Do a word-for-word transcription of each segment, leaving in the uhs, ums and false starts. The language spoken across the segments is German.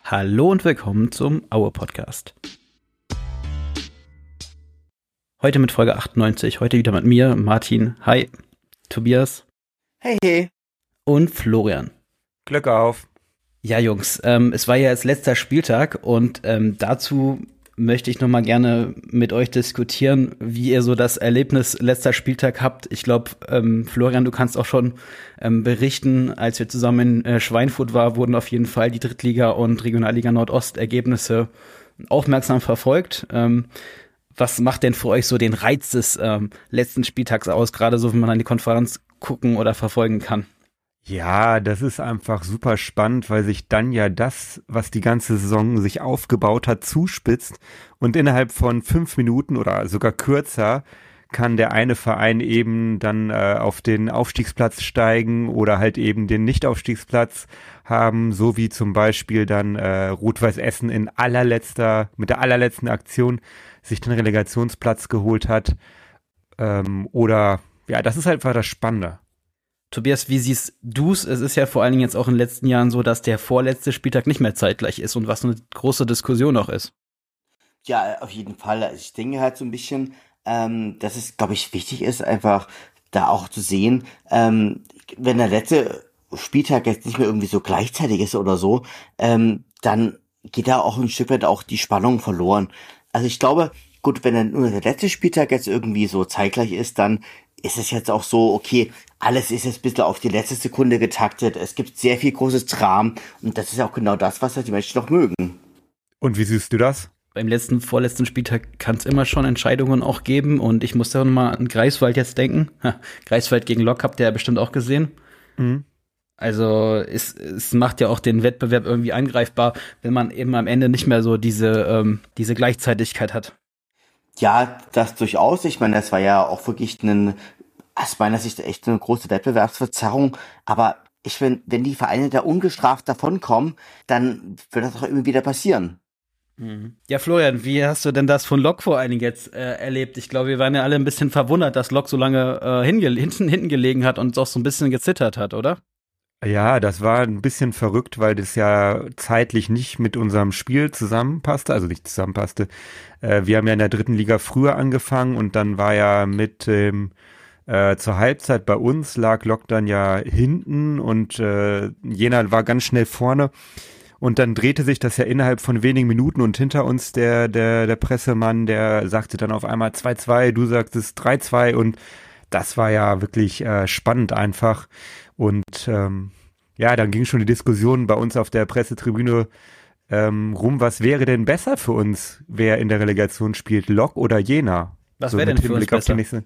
Hallo und willkommen zum Aue Podcast. Heute mit Folge achtundneunzig, heute wieder mit mir, Martin, hi, Tobias. Hey, hey. Und Florian. Glück auf. Ja, Jungs, ähm, es war ja jetzt letzter Spieltag und ähm, dazu möchte ich nochmal gerne mit euch diskutieren, wie ihr so das Erlebnis letzter Spieltag habt. Ich glaube, ähm, Florian, du kannst auch schon ähm, berichten, als wir zusammen in äh, Schweinfurt waren, wurden auf jeden Fall die Drittliga- und Regionalliga Nordost Ergebnisse aufmerksam verfolgt. Ähm, was macht denn für euch so den Reiz des ähm, letzten Spieltags aus, gerade so, wenn man an die Konferenz gucken oder verfolgen kann? Ja, das ist einfach super spannend, weil sich dann ja das, was die ganze Saison sich aufgebaut hat, zuspitzt und innerhalb von fünf Minuten oder sogar kürzer kann der eine Verein eben dann äh, auf den Aufstiegsplatz steigen oder halt eben den Nicht-Aufstiegsplatz haben, so wie zum Beispiel dann äh, Rot-Weiß Essen in allerletzter, mit der allerletzten Aktion sich den Relegationsplatz geholt hat. Ähm, oder, ja, das ist halt einfach das Spannende. Tobias, wie siehst du's? Es ist ja vor allen Dingen jetzt auch in den letzten Jahren so, dass der vorletzte Spieltag nicht mehr zeitgleich ist und was eine große Diskussion auch ist. Ja, auf jeden Fall. Also ich denke halt so ein bisschen, ähm, dass es, glaube ich, wichtig ist, einfach da auch zu sehen, ähm, wenn der letzte Spieltag jetzt nicht mehr irgendwie so gleichzeitig ist oder so, ähm, dann geht da auch ein Stück weit auch die Spannung verloren. Also ich glaube, gut, wenn dann nur der letzte Spieltag jetzt irgendwie so zeitgleich ist, dann ist es jetzt auch so, okay, alles ist jetzt ein bisschen auf die letzte Sekunde getaktet. Es gibt sehr viel großes Tram und das ist auch genau das, was halt die Menschen noch mögen. Und wie siehst du das? Beim letzten, vorletzten Spieltag kann es immer schon Entscheidungen auch geben und ich muss da nochmal an Greifswald jetzt denken. Ha, Greifswald gegen Lok habt ihr ja bestimmt auch gesehen. Mhm. Also es, es macht ja auch den Wettbewerb irgendwie angreifbar, wenn man eben am Ende nicht mehr so diese, ähm, diese Gleichzeitigkeit hat. Ja, das durchaus. Ich meine, das war ja auch wirklich ein, aus meiner Sicht echt eine große Wettbewerbsverzerrung. Aber ich finde, wenn die Vereine da ungestraft davonkommen, dann wird das doch irgendwie wieder passieren. Ja, Florian, wie hast du denn das von Lok vor allen Dingen jetzt äh, erlebt? Ich glaube, wir waren ja alle ein bisschen verwundert, dass Lok so lange äh, hinge- hinten, hinten gelegen hat und auch so ein bisschen gezittert hat, oder? Ja, das war ein bisschen verrückt, weil das ja zeitlich nicht mit unserem Spiel zusammenpasste, also nicht zusammenpasste. Äh, wir haben ja in der dritten Liga früher angefangen und dann war ja mit ähm, äh, zur Halbzeit bei uns lag Lok dann ja hinten und äh, Jena war ganz schnell vorne. Und dann drehte sich das ja innerhalb von wenigen Minuten und hinter uns der der der Pressemann, der sagte dann auf einmal zwei zwei, du sagtest drei zwei und das war ja wirklich äh, spannend einfach. Und ähm, ja, dann ging schon die Diskussion bei uns auf der Pressetribüne ähm, rum, was wäre denn besser für uns, wer in der Relegation spielt, Lok oder Jena? Was So wäre denn mit für uns Hinblick auf die besser? nächste-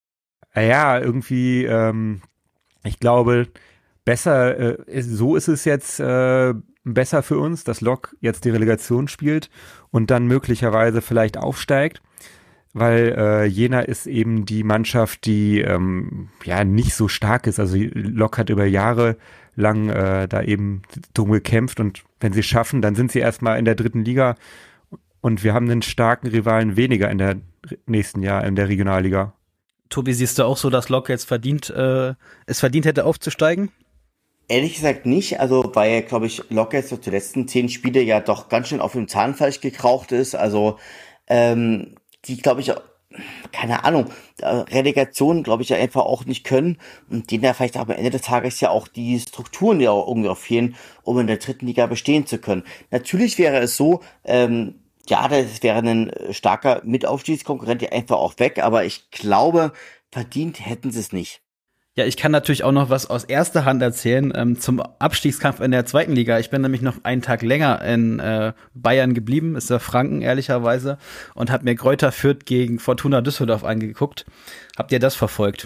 Ja, irgendwie, ähm, ich glaube, besser, äh, ist, so ist es jetzt äh, besser für uns, dass Lok jetzt die Relegation spielt und dann möglicherweise vielleicht aufsteigt, weil äh, Jena ist eben die Mannschaft, die ähm, ja nicht so stark ist. Also Lok hat über Jahre lang äh, da eben drum gekämpft und wenn sie es schaffen, dann sind sie erstmal in der dritten Liga und wir haben einen starken Rivalen weniger in der nächsten Jahr in der Regionalliga. Tobi, siehst du auch so, dass Lok jetzt verdient, äh, es verdient hätte aufzusteigen? Ehrlich gesagt nicht, also weil, glaube ich, Lok jetzt so die letzten zehn Spiele ja doch ganz schön auf dem Zahnfleisch gekraucht ist. Also ähm, die, glaube ich, keine Ahnung, Relegation, glaube ich, ja einfach auch nicht können und denen ja vielleicht am Ende des Tages ja auch die Strukturen ja auch irgendwie auch fehlen, um in der dritten Liga bestehen zu können. Natürlich wäre es so, ähm, ja, das wäre ein starker Mitaufstiegskonkurrent ja einfach auch weg, aber ich glaube, verdient hätten sie es nicht. Ja, ich kann natürlich auch noch was aus erster Hand erzählen ähm, zum Abstiegskampf in der zweiten Liga. Ich bin nämlich noch einen Tag länger in äh, Bayern geblieben, ist ja Franken ehrlicherweise, und habe mir Greuther Fürth gegen Fortuna Düsseldorf angeguckt. Habt ihr das verfolgt?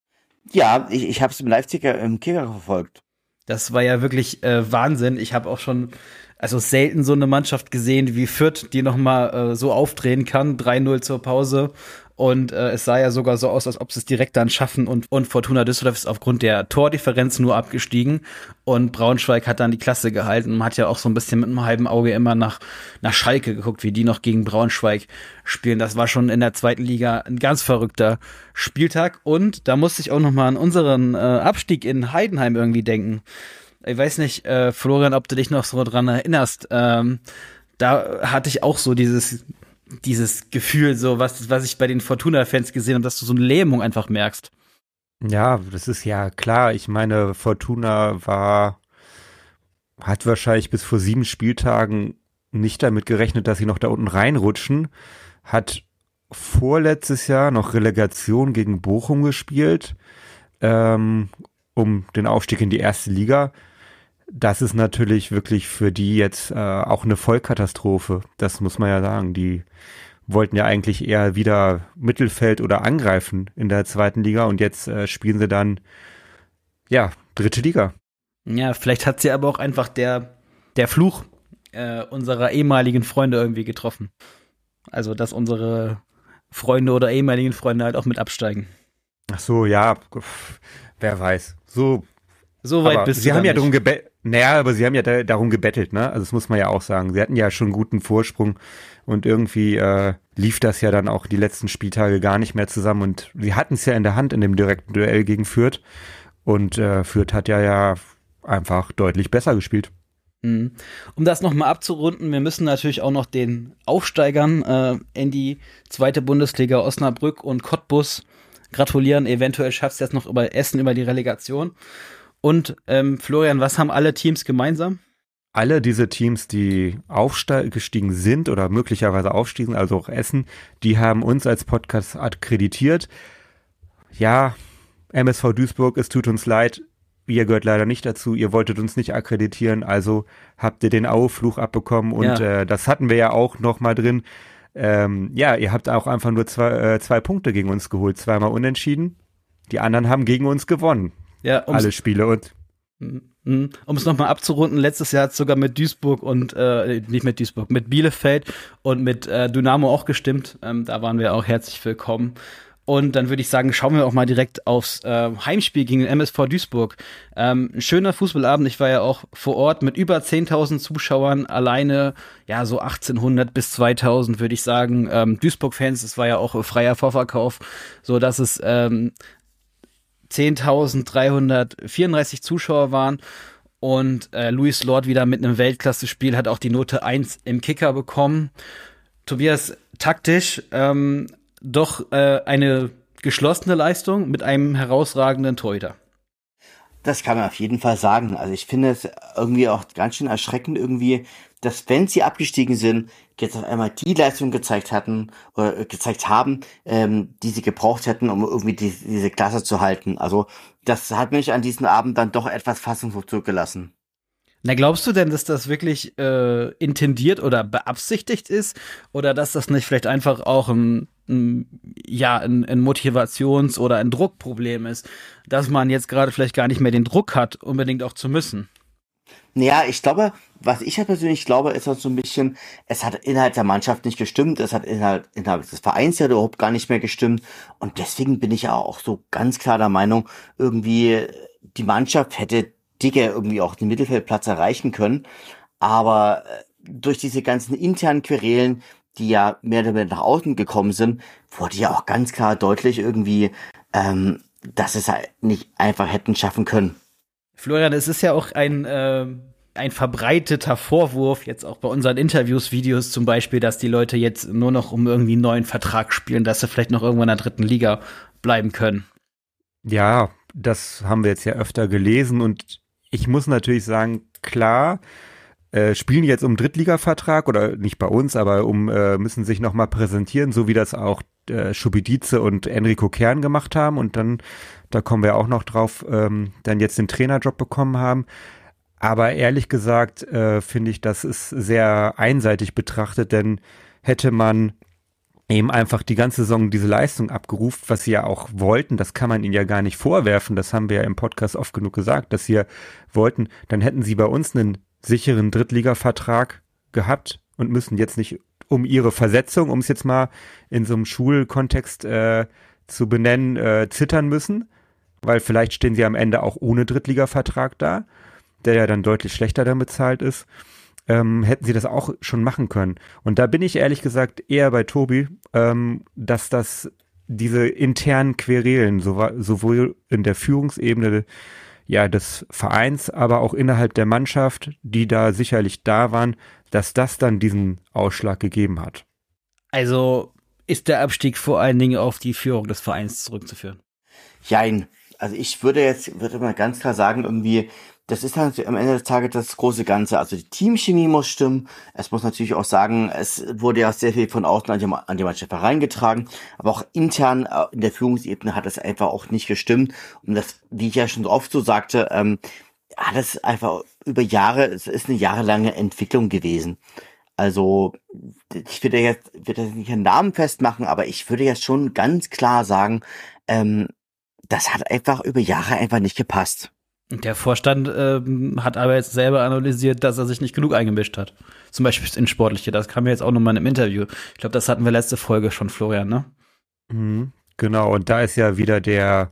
Ja, ich, ich habe es im Live-Ticker im Kicker verfolgt. Das war ja wirklich äh, Wahnsinn. Ich habe auch schon also selten so eine Mannschaft gesehen wie Fürth, die noch mal äh, so aufdrehen kann. drei null zur Pause. Und äh, es sah ja sogar so aus, als ob sie es direkt dann schaffen. Und, und Fortuna Düsseldorf ist aufgrund der Tordifferenz nur abgestiegen. Und Braunschweig hat dann die Klasse gehalten. Man hat ja auch so ein bisschen mit einem halben Auge immer nach, nach Schalke geguckt, wie die noch gegen Braunschweig spielen. Das war schon in der zweiten Liga ein ganz verrückter Spieltag. Und da musste ich auch noch mal an unseren äh, Abstieg in Heidenheim irgendwie denken. Ich weiß nicht, äh, Florian, ob du dich noch so dran erinnerst. Ähm, da hatte ich auch so dieses dieses Gefühl, so was was ich bei den Fortuna-Fans gesehen habe, dass du so eine Lähmung einfach merkst. Ja, das ist ja klar. Ich meine, Fortuna war, hat wahrscheinlich bis vor sieben Spieltagen nicht damit gerechnet, dass sie noch da unten reinrutschen. Hat vorletztes Jahr noch Relegation gegen Bochum gespielt, ähm, um den Aufstieg in die erste Liga. Das ist natürlich wirklich für die jetzt äh, auch eine Vollkatastrophe. Das muss man ja sagen. Die wollten ja eigentlich eher wieder Mittelfeld oder angreifen in der zweiten Liga und jetzt äh, spielen sie dann, ja, dritte Liga. Ja, vielleicht hat sie aber auch einfach der, der Fluch äh, unserer ehemaligen Freunde irgendwie getroffen. Also, dass unsere Freunde oder ehemaligen Freunde halt auch mit absteigen. Ach so, ja, wer weiß. So, so weit bist du. Sie haben ja darum gebettelt. Naja, aber sie haben ja da, darum gebettelt, ne? Also das muss man ja auch sagen. Sie hatten ja schon einen guten Vorsprung und irgendwie äh, lief das ja dann auch die letzten Spieltage gar nicht mehr zusammen und sie hatten es ja in der Hand in dem direkten Duell gegen Fürth und äh, Fürth hat ja ja einfach deutlich besser gespielt. Mhm. Um das nochmal abzurunden, wir müssen natürlich auch noch den Aufsteigern äh, in die zweite Bundesliga Osnabrück und Cottbus gratulieren. Eventuell schafft es jetzt noch über Essen über die Relegation. Und ähm, Florian, was haben alle Teams gemeinsam? Alle diese Teams, die aufgestiegen sind oder möglicherweise aufstiegen, also auch Essen, die haben uns als Podcast akkreditiert. Ja, M S V Duisburg, es tut uns leid, ihr gehört leider nicht dazu, ihr wolltet uns nicht akkreditieren, also habt ihr den Aue-Fluch abbekommen und ja. äh, das hatten wir ja auch noch mal drin. Ähm, ja, ihr habt auch einfach nur zwei, äh, zwei Punkte gegen uns geholt, zweimal unentschieden. Die anderen haben gegen uns gewonnen. Ja, alle Spiele und um es nochmal abzurunden, letztes Jahr hat es sogar mit Duisburg und, äh, nicht mit Duisburg, mit Bielefeld und mit äh, Dynamo auch gestimmt. Ähm, da waren wir auch herzlich willkommen. Und dann würde ich sagen, schauen wir auch mal direkt aufs äh, Heimspiel gegen den M S V Duisburg. Ähm, ein schöner Fußballabend. Ich war ja auch vor Ort mit über zehntausend Zuschauern. Alleine, ja, so achtzehnhundert bis zweitausend, würde ich sagen. Ähm, Duisburg-Fans, das war ja auch freier Vorverkauf, so dass es ähm, zehntausenddreihundertvierunddreißig Zuschauer waren und äh, Luis Lord wieder mit einem Weltklasse-Spiel hat auch die Note eins im Kicker bekommen. Tobias, taktisch ähm, doch äh, eine geschlossene Leistung mit einem herausragenden Torhüter. Das kann man auf jeden Fall sagen. Also ich finde es irgendwie auch ganz schön erschreckend irgendwie, dass wenn sie abgestiegen sind, jetzt auf einmal die Leistung gezeigt hatten oder gezeigt haben, ähm, die sie gebraucht hätten, um irgendwie die, diese Klasse zu halten. Also das hat mich an diesem Abend dann doch etwas fassungslos zurückgelassen. Na, glaubst du denn, dass das wirklich äh, intendiert oder beabsichtigt ist? Oder dass das nicht vielleicht einfach auch ein, ein ja, ein, ein Motivations- oder ein Druckproblem ist? Dass man jetzt gerade vielleicht gar nicht mehr den Druck hat, unbedingt auch zu müssen? Naja, ich glaube, was ich ja persönlich glaube, ist halt so ein bisschen, es hat innerhalb der Mannschaft nicht gestimmt, es hat innerhalb, innerhalb des Vereins ja überhaupt gar nicht mehr gestimmt und deswegen bin ich ja auch so ganz klar der Meinung, irgendwie die Mannschaft hätte dicker irgendwie auch den Mittelfeldplatz erreichen können, aber durch diese ganzen internen Querelen, die ja mehr oder weniger nach außen gekommen sind, wurde ja auch ganz klar deutlich irgendwie, ähm, dass es halt nicht einfach hätten schaffen können. Florian, es ist ja auch ein, äh, ein verbreiteter Vorwurf, jetzt auch bei unseren Interviews, Videos zum Beispiel, dass die Leute jetzt nur noch um irgendwie einen neuen Vertrag spielen, dass sie vielleicht noch irgendwann in der dritten Liga bleiben können. Ja, das haben wir jetzt ja öfter gelesen und ich muss natürlich sagen, klar, äh, spielen jetzt um Drittliga-Vertrag oder nicht bei uns, aber um äh, müssen sich nochmal präsentieren, so wie das auch äh, Schubidice und Enrico Kern gemacht haben und dann, da kommen wir auch noch drauf, ähm, dann jetzt den Trainerjob bekommen haben. Aber ehrlich gesagt äh, finde ich, das ist sehr einseitig betrachtet, denn hätte man eben einfach die ganze Saison diese Leistung abgerufen, was sie ja auch wollten, das kann man ihnen ja gar nicht vorwerfen, das haben wir ja im Podcast oft genug gesagt, dass sie ja wollten, dann hätten sie bei uns einen sicheren Drittliga-Vertrag gehabt und müssen jetzt nicht um ihre Versetzung, um es jetzt mal in so einem Schulkontext äh, zu benennen, äh, zittern müssen, weil vielleicht stehen sie am Ende auch ohne Drittliga-Vertrag da, der ja dann deutlich schlechter dann bezahlt ist. Ähm, hätten sie das auch schon machen können. Und da bin ich ehrlich gesagt eher bei Tobi, ähm, dass das diese internen Querelen so, sowohl in der Führungsebene ja des Vereins, aber auch innerhalb der Mannschaft, die da sicherlich da waren, dass das dann diesen Ausschlag gegeben hat. Also ist der Abstieg vor allen Dingen auf die Führung des Vereins zurückzuführen? Jein. Also ich würde jetzt, würde mal ganz klar sagen, irgendwie, das ist halt am Ende des Tages das große Ganze. Also die Teamchemie muss stimmen. Es muss natürlich auch sagen, es wurde ja sehr viel von außen an die, an die Mannschaft hereingetragen. Aber auch intern in der Führungsebene hat es einfach auch nicht gestimmt. Und das, wie ich ja schon so oft so sagte, ähm, hat es einfach über Jahre, es ist eine jahrelange Entwicklung gewesen. Also ich würde jetzt, würde jetzt nicht einen Namen festmachen, aber ich würde jetzt schon ganz klar sagen, ähm, das hat einfach über Jahre einfach nicht gepasst. Der Vorstand ähm, hat aber jetzt selber analysiert, dass er sich nicht genug eingemischt hat. Zum Beispiel ins Sportliche. Das kam jetzt auch nochmal im Interview. Ich glaube, das hatten wir letzte Folge schon, Florian, ne? Mhm, genau, und da ist ja wieder der,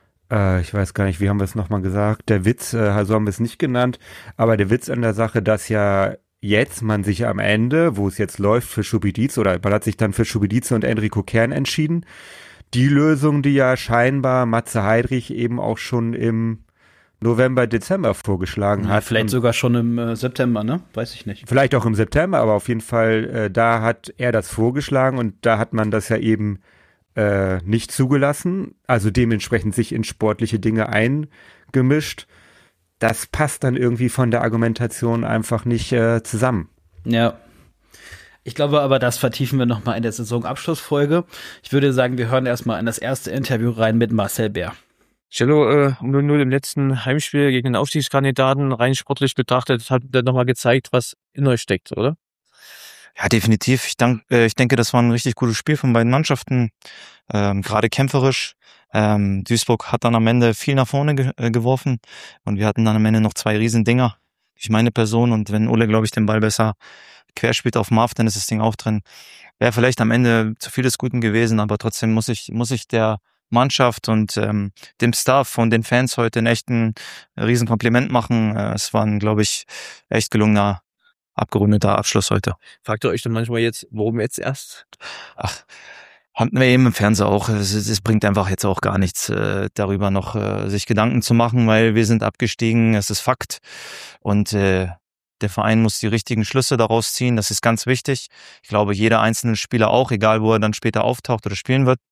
äh, ich weiß gar nicht, wie haben wir es nochmal gesagt, der Witz, äh, so haben wir es nicht genannt, aber der Witz an der Sache, dass ja jetzt man sich am Ende, wo es jetzt läuft für Schubidiz, oder man hat sich dann für Schubidiz und Enrico Kern entschieden, die Lösung, die ja scheinbar Matze Heidrich eben auch schon im November, Dezember vorgeschlagen ja, hat. Vielleicht sogar schon im äh, September, ne? Weiß ich nicht. Vielleicht auch im September, aber auf jeden Fall, äh, da hat er das vorgeschlagen und da hat man das ja eben äh, nicht zugelassen, also dementsprechend sich in sportliche Dinge eingemischt. Das passt dann irgendwie von der Argumentation einfach nicht äh, zusammen. Ja. Ich glaube aber, das vertiefen wir nochmal in der Saisonabschlussfolge. Ich würde sagen, wir hören erstmal in das erste Interview rein mit Marcel Bär. Cello, äh, null null im letzten Heimspiel gegen den Aufstiegskandidaten, rein sportlich betrachtet, hat er nochmal gezeigt, was in euch steckt, oder? Ja, definitiv. Ich, dank, äh, ich denke, das war ein richtig gutes Spiel von beiden Mannschaften, ähm, gerade kämpferisch. Ähm, Duisburg hat dann am Ende viel nach vorne ge- äh, geworfen und wir hatten dann am Ende noch zwei Riesendinger durch meine Person und wenn Ole, glaube ich, den Ball besser querspielt auf Marv, dann ist das Ding auch drin. Wäre vielleicht am Ende zu viel des Guten gewesen, aber trotzdem muss ich, muss ich der Mannschaft und ähm, dem Staff und den Fans heute ein echten riesen Kompliment machen. Äh, es war ein, glaube ich, echt gelungener, abgerundeter Abschluss heute. Fragt ihr euch dann manchmal jetzt, warum jetzt erst? Ach, hatten wir eben im Fernsehen auch. Es, es bringt einfach jetzt auch gar nichts, äh, darüber noch äh, sich Gedanken zu machen, weil wir sind abgestiegen, es ist Fakt. Und äh, der Verein muss die richtigen Schlüsse daraus ziehen, das ist ganz wichtig. Ich glaube, jeder einzelne Spieler auch, egal wo er dann später auftaucht oder spielen wird.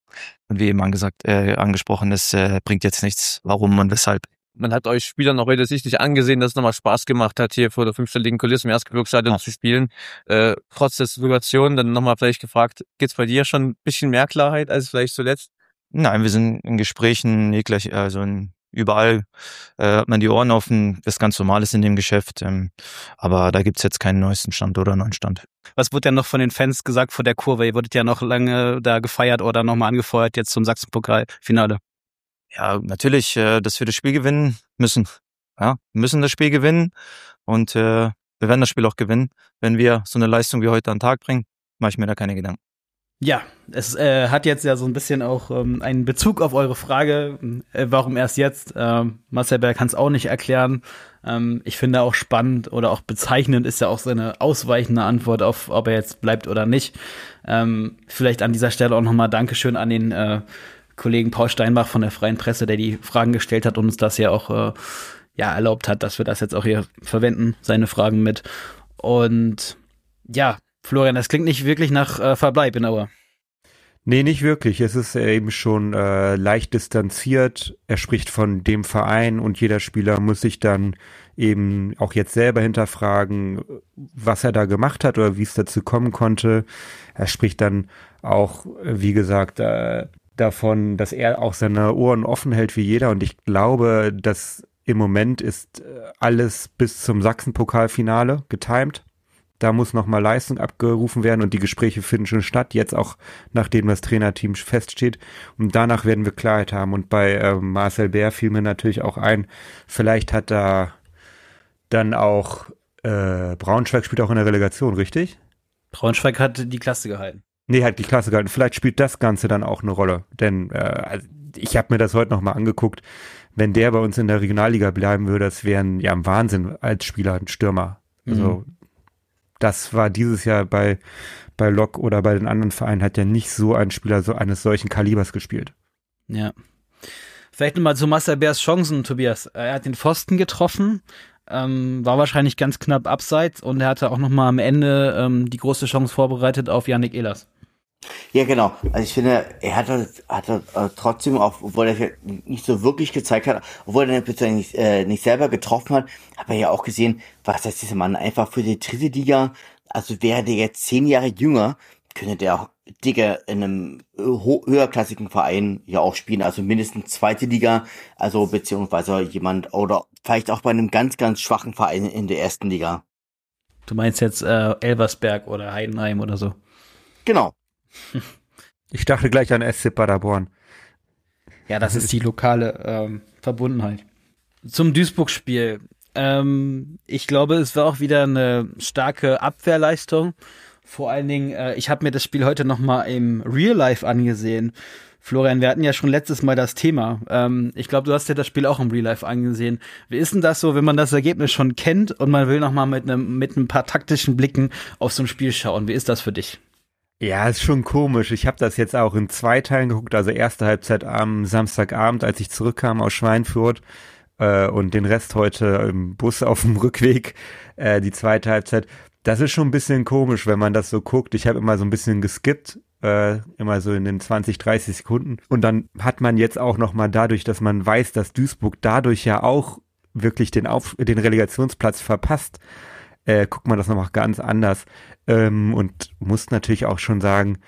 Und wie eben angesagt, äh, angesprochen, das äh, bringt jetzt nichts, warum und weshalb. Man hat euch Spielern auch heute sichtlich angesehen, dass es nochmal Spaß gemacht hat, hier vor der fünfstelligen Kulisse im Erzgebirgsstadion ja. zu spielen. Äh, trotz der Situation dann nochmal vielleicht gefragt, geht's bei dir schon ein bisschen mehr Klarheit als vielleicht zuletzt? Nein, wir sind in Gesprächen, jeglich, also in, überall äh, hat man die Ohren offen, was ganz normal ist in dem Geschäft. Ähm, aber da gibt's jetzt keinen neuesten Stand oder neuen Stand. Was wurde denn noch von den Fans gesagt vor der Kurve? Ihr wurdet ja noch lange da gefeiert oder nochmal angefeuert jetzt zum Sachsenpokal-Finale. Ja, natürlich, äh, dass wir das Spiel gewinnen müssen. Ja, wir müssen das Spiel gewinnen und äh, wir werden das Spiel auch gewinnen. Wenn wir so eine Leistung wie heute an den Tag bringen, mache ich mir da keine Gedanken. Ja, es äh, hat jetzt ja so ein bisschen auch ähm, einen Bezug auf eure Frage, äh, warum erst jetzt? Ähm, Marcel Bär kann es auch nicht erklären. Ähm, ich finde auch spannend oder auch bezeichnend ist ja auch seine ausweichende Antwort auf, ob er jetzt bleibt oder nicht. Ähm, vielleicht an dieser Stelle auch nochmal Dankeschön an den äh, Kollegen Paul Steinbach von der Freien Presse, der die Fragen gestellt hat und uns das ja auch äh, ja erlaubt hat, dass wir das jetzt auch hier verwenden, seine Fragen mit. Und ja, Florian, das klingt nicht wirklich nach äh, Verbleib in Aue. Nee, nicht wirklich. Es ist eben schon äh, leicht distanziert. Er spricht von dem Verein und jeder Spieler muss sich dann eben auch jetzt selber hinterfragen, was er da gemacht hat oder wie es dazu kommen konnte. Er spricht dann auch, wie gesagt, äh, davon, dass er auch seine Ohren offen hält wie jeder und ich glaube, dass im Moment ist alles bis zum Sachsenpokalfinale getimed. Da muss nochmal Leistung abgerufen werden und die Gespräche finden schon statt, jetzt auch nachdem das Trainerteam feststeht und danach werden wir Klarheit haben und bei äh, Marcel Bär fiel mir natürlich auch ein, vielleicht hat da dann auch äh, Braunschweig spielt auch in der Relegation, richtig? Braunschweig hat die Klasse gehalten. Nee, hat die Klasse gehalten. Vielleicht spielt das Ganze dann auch eine Rolle. Denn äh, ich habe mir das heute nochmal angeguckt. Wenn der bei uns in der Regionalliga bleiben würde, das wäre ein, ja, ein Wahnsinn als Spieler, ein Stürmer. Also mhm. das war dieses Jahr bei, bei Lok oder bei den anderen Vereinen hat ja nicht so ein Spieler so eines solchen Kalibers gespielt. Ja. Vielleicht nochmal zu Marcel Bärs Chancen, Tobias. Er hat den Pfosten getroffen, ähm, war wahrscheinlich ganz knapp abseits und er hatte auch nochmal am Ende ähm, die große Chance vorbereitet auf Yannick Ehlers. Ja, genau. Also ich finde, er hat hat äh, trotzdem, auch obwohl er nicht so wirklich gezeigt hat, obwohl er bitte nicht, äh, nicht selber getroffen hat, hat man ja auch gesehen, was das dieser Mann einfach für die dritte Liga, also wäre der jetzt zehn Jahre jünger, könnte der auch Digga in einem höherklassigen Verein ja auch spielen, also mindestens zweite Liga, also beziehungsweise jemand oder vielleicht auch bei einem ganz, ganz schwachen Verein in der ersten Liga. Du meinst jetzt äh, Elversberg oder Heidenheim oder so? Genau. Ich dachte gleich an S C Paderborn. Ja, das ist die lokale ähm, Verbundenheit. Zum Duisburg-Spiel. Ähm, ich glaube, es war auch wieder eine starke Abwehrleistung. Vor allen Dingen, äh, ich habe mir das Spiel heute noch mal im Real Life angesehen. Florian, wir hatten ja schon letztes Mal das Thema. Ähm, ich glaube, du hast dir das Spiel auch im Real Life angesehen. Wie ist denn das so, wenn man das Ergebnis schon kennt und man will noch mal mit einem mit ein paar taktischen Blicken auf so ein Spiel schauen? Wie ist das für dich? Ja, ist schon komisch. Ich habe das jetzt auch in zwei Teilen geguckt. Also erste Halbzeit am Samstagabend, als ich zurückkam aus Schweinfurt äh, und den Rest heute im Bus auf dem Rückweg, äh, die zweite Halbzeit. Das ist schon ein bisschen komisch, wenn man das so guckt. Ich habe immer so ein bisschen geskippt, äh, immer so in den zwanzig, dreißig Sekunden. Und dann hat man jetzt auch noch mal dadurch, dass man weiß, dass Duisburg dadurch ja auch wirklich den, Auf- den Relegationsplatz verpasst, äh, guckt man das noch ganz anders. Ähm, und muss natürlich auch schon sagen,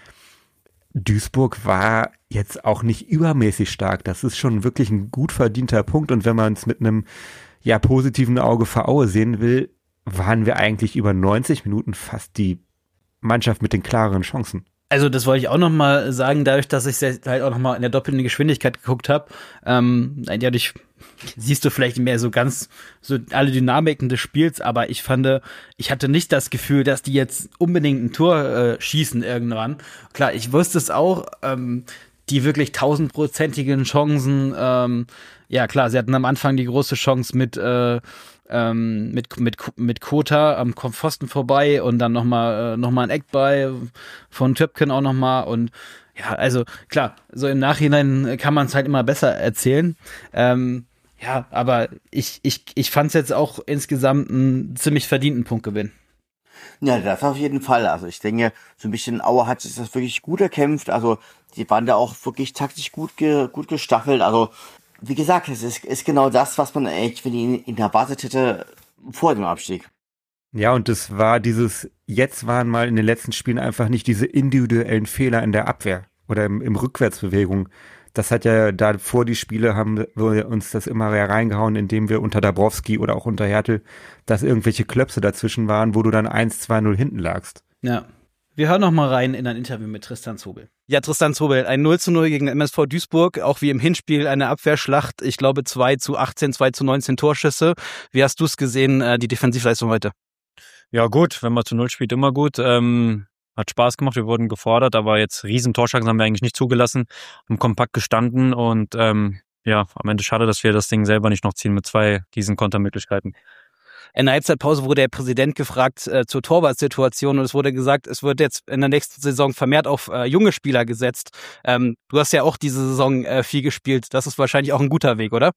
Duisburg war jetzt auch nicht übermäßig stark. Das ist schon wirklich ein gut verdienter Punkt. Und wenn man es mit einem ja positiven Auge vor Aue sehen will, waren wir eigentlich über neunzig Minuten fast die Mannschaft mit den klareren Chancen. Also das wollte ich auch noch mal sagen, dadurch, dass ich halt auch noch mal in der doppelten Geschwindigkeit geguckt habe, ähm, dadurch siehst du vielleicht mehr so ganz so alle Dynamiken des Spiels, aber ich fand, ich hatte nicht das Gefühl, dass die jetzt unbedingt ein Tor äh, schießen irgendwann. Klar, ich wusste es auch, ähm, die wirklich tausendprozentigen Chancen, ähm, ja klar, sie hatten am Anfang die große Chance mit äh, ähm, mit mit mit Kota am Pfosten vorbei und dann noch mal äh, noch mal ein Eckball von Töpken auch noch mal und ja, also klar, so im Nachhinein kann man es halt immer besser erzählen. Ähm, ja, aber ich ich ich fand es jetzt auch insgesamt einen ziemlich verdienten Punktgewinn. Ja, das auf jeden Fall. Also ich denke, so ein bisschen Aue hat sich das wirklich gut erkämpft. Also die waren da auch wirklich taktisch gut ge, gut gestaffelt. Also wie gesagt, es ist, ist genau das, was man echt, wenn ihn, ihn erwartet hätte vor dem Abstieg. Ja, und es war dieses, jetzt waren mal in den letzten Spielen einfach nicht diese individuellen Fehler in der Abwehr oder im, im Rückwärtsbewegung. Das hat ja da vor die Spiele haben wir uns das immer reingehauen, indem wir unter Dabrowski oder auch unter Hertel, dass irgendwelche Klöpse dazwischen waren, wo du dann eins zwei null hinten lagst. Ja. Wir hören noch mal rein in ein Interview mit Tristan Zobel. Ja, Tristan Zobel, ein null zu null gegen M S V Duisburg, auch wie im Hinspiel eine Abwehrschlacht. Ich glaube zwei zu achtzehn, zwei zu neunzehn Torschüsse. Wie hast du es gesehen, die Defensivleistung heute? Ja gut, wenn man zu null spielt, immer gut. Ähm, hat Spaß gemacht, wir wurden gefordert, aber jetzt riesen Torschancen haben wir eigentlich nicht zugelassen, haben kompakt gestanden und ähm, ja, am Ende schade, dass wir das Ding selber nicht noch ziehen mit zwei diesen Kontermöglichkeiten. In der Halbzeitpause wurde der Präsident gefragt äh, zur Torwartsituation und es wurde gesagt, es wird jetzt in der nächsten Saison vermehrt auf äh, junge Spieler gesetzt. Ähm, du hast ja auch diese Saison äh, viel gespielt. Das ist wahrscheinlich auch ein guter Weg, oder?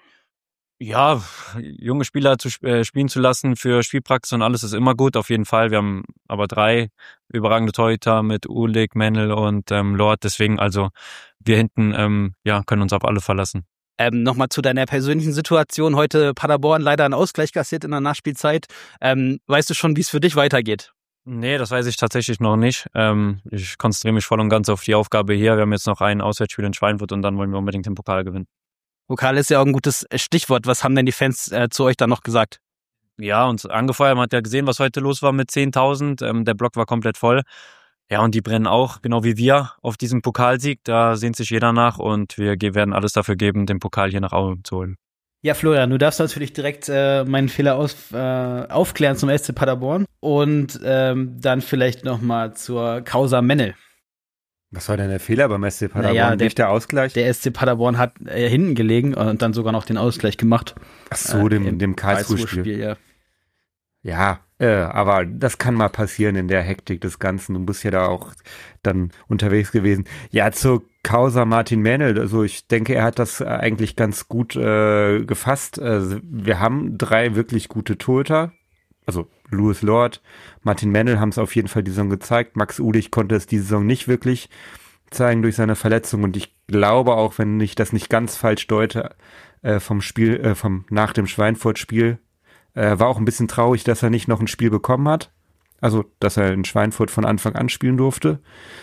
Ja, junge Spieler zu äh, spielen zu lassen für Spielpraxis und alles ist immer gut, auf jeden Fall. Wir haben aber drei überragende Torhüter mit Ulik, Mennel und ähm, Lord. Deswegen also wir hinten ähm, ja können uns auf alle verlassen. Ähm, Nochmal zu deiner persönlichen Situation. Heute Paderborn leider einen Ausgleich kassiert in der Nachspielzeit. Ähm, weißt du schon, wie es für dich weitergeht? Nee, das weiß ich tatsächlich noch nicht. Ähm, ich konzentriere mich voll und ganz auf die Aufgabe hier. Wir haben jetzt noch ein Auswärtsspiel in Schweinfurt und dann wollen wir unbedingt den Pokal gewinnen. Pokal ist ja auch ein gutes Stichwort. Was haben denn die Fans äh, zu euch dann noch gesagt? Ja, uns angefeuert. Man hat ja gesehen, was heute los war mit zehntausend. Ähm, der Block war komplett voll. Ja, und die brennen auch, genau wie wir, auf diesen Pokalsieg. Da sehnt sich jeder nach und wir werden alles dafür geben, den Pokal hier nach Aue zu holen. Ja, Florian, du darfst natürlich direkt äh, meinen Fehler aus, äh, aufklären zum S C Paderborn und ähm, dann vielleicht noch mal zur Causa Mennel. Was war denn der Fehler beim S C Paderborn? Naja, der, Nicht der Ausgleich? Der S C Paderborn hat äh, hinten gelegen und dann sogar noch den Ausgleich gemacht. Ach so, dem, äh, dem Karlsruhe-Spiel. Karlsruhe-Spiel, ja. Ja, äh, aber das kann mal passieren in der Hektik des Ganzen. Du bist ja da auch dann unterwegs gewesen. Ja, zur Causa Martin Männel, also ich denke, er hat das eigentlich ganz gut äh, gefasst. Also wir haben drei wirklich gute Torhüter, also Louis Lord, Martin Männel haben es auf jeden Fall die Saison gezeigt. Max Ulich konnte es die Saison nicht wirklich zeigen durch seine Verletzung und ich glaube auch, wenn ich das nicht ganz falsch deute, äh, vom Spiel, äh, vom nach dem Schweinfurt-Spiel, äh, war auch ein bisschen traurig, dass er nicht noch ein Spiel bekommen hat. Also, dass er in Schweinfurt von Anfang an spielen durfte.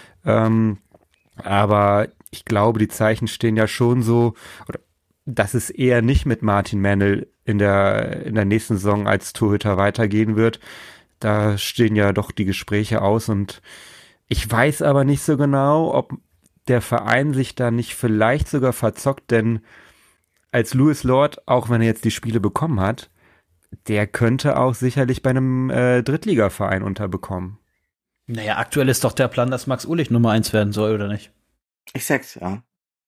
Ähm, aber ich glaube, die Zeichen stehen ja schon so, oder, dass es eher nicht mit Martin Männel in der, in der nächsten Saison als Torhüter weitergehen wird. Da stehen ja doch die Gespräche aus und ich weiß aber nicht so genau, ob der Verein sich da nicht vielleicht sogar verzockt, denn als Louis Lord, auch wenn er jetzt die Spiele bekommen hat, der könnte auch sicherlich bei einem äh, Drittligaverein unterbekommen. Naja, aktuell ist doch der Plan, dass Max Ulich Nummer eins werden soll, oder nicht? Exakt, ja.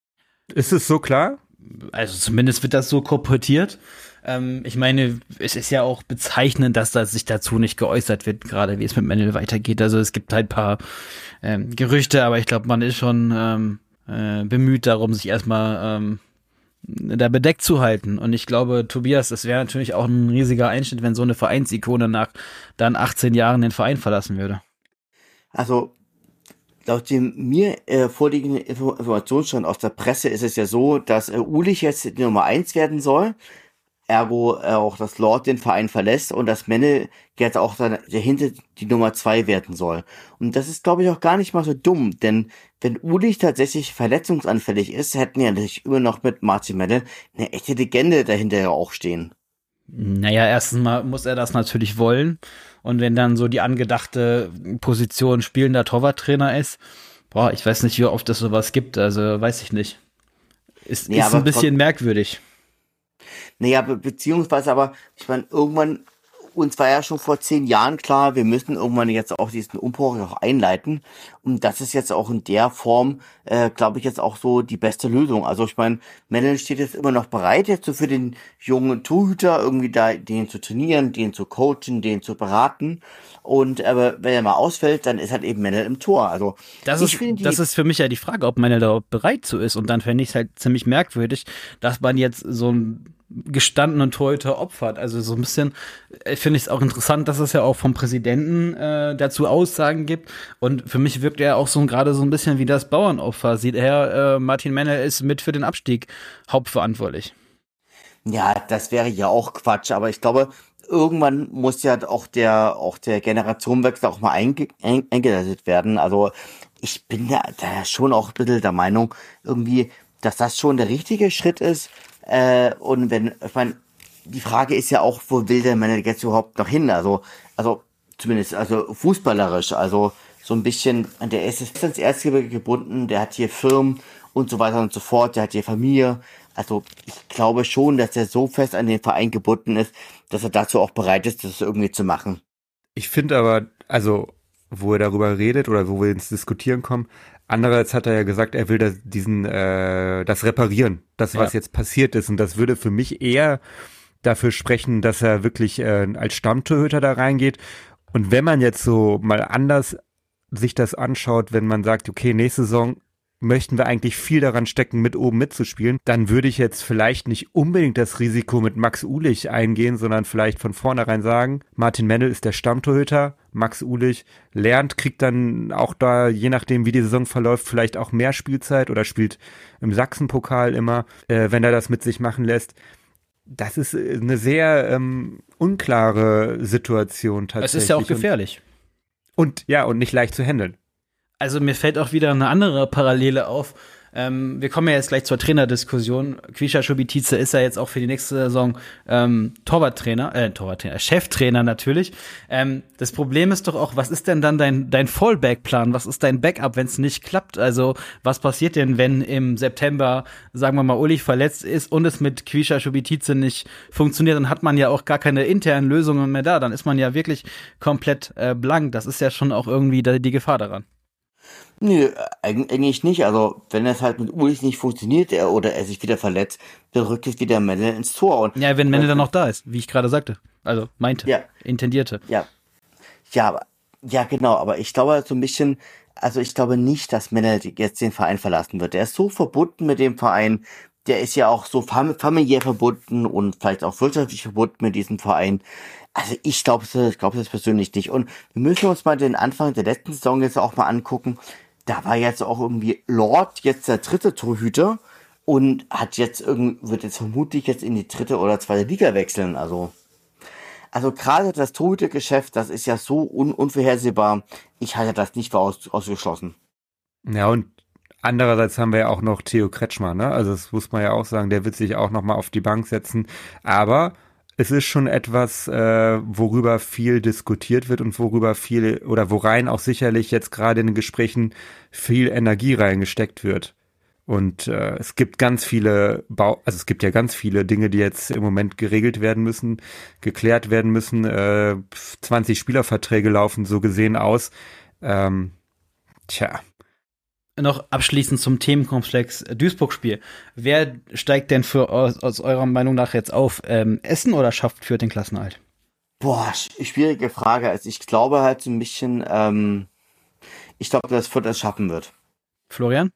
Ist es so klar? Also zumindest wird das so korportiert. Ähm, ich meine, es ist ja auch bezeichnend, dass das sich dazu nicht geäußert wird, gerade wie es mit Männel weitergeht. Also es gibt halt ein paar ähm, Gerüchte, aber ich glaube, man ist schon ähm, äh, bemüht darum, sich erstmal ähm, da bedeckt zu halten. Und ich glaube, Tobias, das wäre natürlich auch ein riesiger Einschnitt, wenn so eine Vereinsikone nach dann achtzehn Jahren den Verein verlassen würde. Also laut dem mir äh, vorliegenden Informationsstand aus der Presse ist es ja so, dass äh, Ulich jetzt die Nummer eins werden soll, ergo äh, auch das Lord den Verein verlässt und dass Männel jetzt auch dann dahinter die Nummer zwei werden soll. Und das ist, glaube ich, auch gar nicht mal so dumm, denn wenn Ulich tatsächlich verletzungsanfällig ist, hätten ja natürlich immer noch mit Martin Männel eine echte Legende dahinter ja auch stehen. Naja, erstens mal muss er das natürlich wollen. Und wenn dann so die angedachte Position spielender Torwarttrainer ist, boah, ich weiß nicht, wie oft es sowas gibt, also weiß ich nicht. Ist, ja, ist ein bisschen merkwürdig. Naja, be- beziehungsweise aber, ich meine, irgendwann, uns war ja schon vor zehn Jahren klar, wir müssen irgendwann jetzt auch diesen Umbruch auch einleiten. Und das ist jetzt auch in der Form, äh, glaube ich, jetzt auch so die beste Lösung. Also ich meine, Männel steht jetzt immer noch bereit, jetzt so für den jungen Torhüter irgendwie da, den zu trainieren, den zu coachen, den zu beraten. Und aber wenn er mal ausfällt, dann ist halt eben Männel im Tor. Also Das ich ist, finde die- das ist für mich ja die Frage, ob Männel da bereit zu ist. Und dann fände ich es halt ziemlich merkwürdig, dass man jetzt so einen gestandenen Torhüter opfert. Also so ein bisschen äh, finde ich es auch interessant, dass es ja auch vom Präsidenten äh, dazu Aussagen gibt. Und für mich wirkt er auch so gerade so ein bisschen wie das Bauernopfer. Sieht er, äh, Martin Männel ist mit für den Abstieg hauptverantwortlich. Ja, das wäre ja auch Quatsch, aber ich glaube, irgendwann muss ja auch der auch der Generationenwechsel auch mal einge ein, eingeleitet werden. Also ich bin da, da schon auch ein bisschen der Meinung, irgendwie, dass das schon der richtige Schritt ist. Äh, und wenn, ich meine, die Frage ist ja auch, wo will der Mann jetzt überhaupt noch hin? Also, also zumindest, also fußballerisch, also so ein bisschen, der ist jetzt ins Erzgebirge gebunden, der hat hier Firmen und so weiter und so fort, der hat hier Familie. Also ich glaube schon, dass er so fest an den Verein gebunden ist, dass er dazu auch bereit ist, das irgendwie zu machen. Ich finde aber, also, wo er darüber redet oder wo wir ins Diskutieren kommen, andererseits hat er ja gesagt, er will das, diesen, äh, das reparieren, das, was Ja. jetzt passiert ist. Und das würde für mich eher dafür sprechen, dass er wirklich äh, als Stammtorhüter da reingeht. Und wenn man jetzt so mal anders sich das anschaut, wenn man sagt, okay, nächste Saison möchten wir eigentlich viel daran stecken, mit oben mitzuspielen, dann würde ich jetzt vielleicht nicht unbedingt das Risiko mit Max Ulich eingehen, sondern vielleicht von vornherein sagen, Martin Männel ist der Stammtorhüter, Max Ulich lernt, kriegt dann auch da, je nachdem wie die Saison verläuft, vielleicht auch mehr Spielzeit oder spielt im Sachsenpokal immer, äh, wenn er das mit sich machen lässt. Das ist eine sehr ähm, unklare Situation tatsächlich. Es ist ja auch gefährlich. Und, und ja, und nicht leicht zu handeln. Also mir fällt auch wieder eine andere Parallele auf. Ähm, wir kommen ja jetzt gleich zur Trainerdiskussion. Kwisha Šubitice ist ja jetzt auch für die nächste Saison ähm, Torwarttrainer, äh, Torwarttrainer, Cheftrainer natürlich. Ähm, das Problem ist doch auch, was ist denn dann dein dein Fallback-Plan? Was ist dein Backup, wenn es nicht klappt? Also was passiert denn, wenn im September, sagen wir mal, Ulich verletzt ist und es mit Kwisha Šubitice nicht funktioniert? Dann hat man ja auch gar keine internen Lösungen mehr da. Dann ist man ja wirklich komplett äh, blank. Das ist ja schon auch irgendwie die, die Gefahr daran. Nö, eig- eigentlich nicht. Also, wenn es halt mit Ulich nicht funktioniert er, oder er sich wieder verletzt, dann rückt es wieder Männel ins Tor. Und Ja, wenn Männel dann noch da ist, wie ich gerade sagte. Also meinte, Ja. intendierte. Ja, ja, aber, ja, genau. Aber ich glaube so ein bisschen, also ich glaube nicht, dass Mennel jetzt den Verein verlassen wird. Der ist so verbunden mit dem Verein, der ist ja auch so fam- familiär verbunden und vielleicht auch wirtschaftlich verbunden mit diesem Verein. Also ich glaube ich glaube das persönlich nicht. Und wir müssen uns mal den Anfang der letzten Saison jetzt auch mal angucken. Da war jetzt auch irgendwie Lord jetzt der dritte Torhüter und hat jetzt irgendwie, wird jetzt vermutlich jetzt in die dritte oder zweite Liga wechseln. Also, also gerade das Torhütergeschäft, das ist ja so un- unvorhersehbar. Ich halte das nicht für aus- ausgeschlossen. Ja, und andererseits haben wir ja auch noch Theo Kretschmer, ne? Also das muss man ja auch sagen, der wird sich auch nochmal auf die Bank setzen. Aber es ist schon etwas, äh, worüber viel diskutiert wird und worüber viel oder worein auch sicherlich jetzt gerade in den Gesprächen viel Energie reingesteckt wird. Und äh, es gibt ganz viele Bau, also es gibt ja ganz viele Dinge, die jetzt im Moment geregelt werden müssen, geklärt werden müssen. Äh, zwanzig Spielerverträge laufen so gesehen aus. Ähm, tja. Noch abschließend zum Themenkomplex Duisburg-Spiel. Wer steigt denn für aus, aus eurer Meinung nach jetzt auf? Ähm, Essen oder schafft Fürth den Klassenerhalt? Boah, sch- schwierige Frage. Also ich glaube halt so ein bisschen, ähm, ich glaube, dass Fürth es schaffen wird. Florian?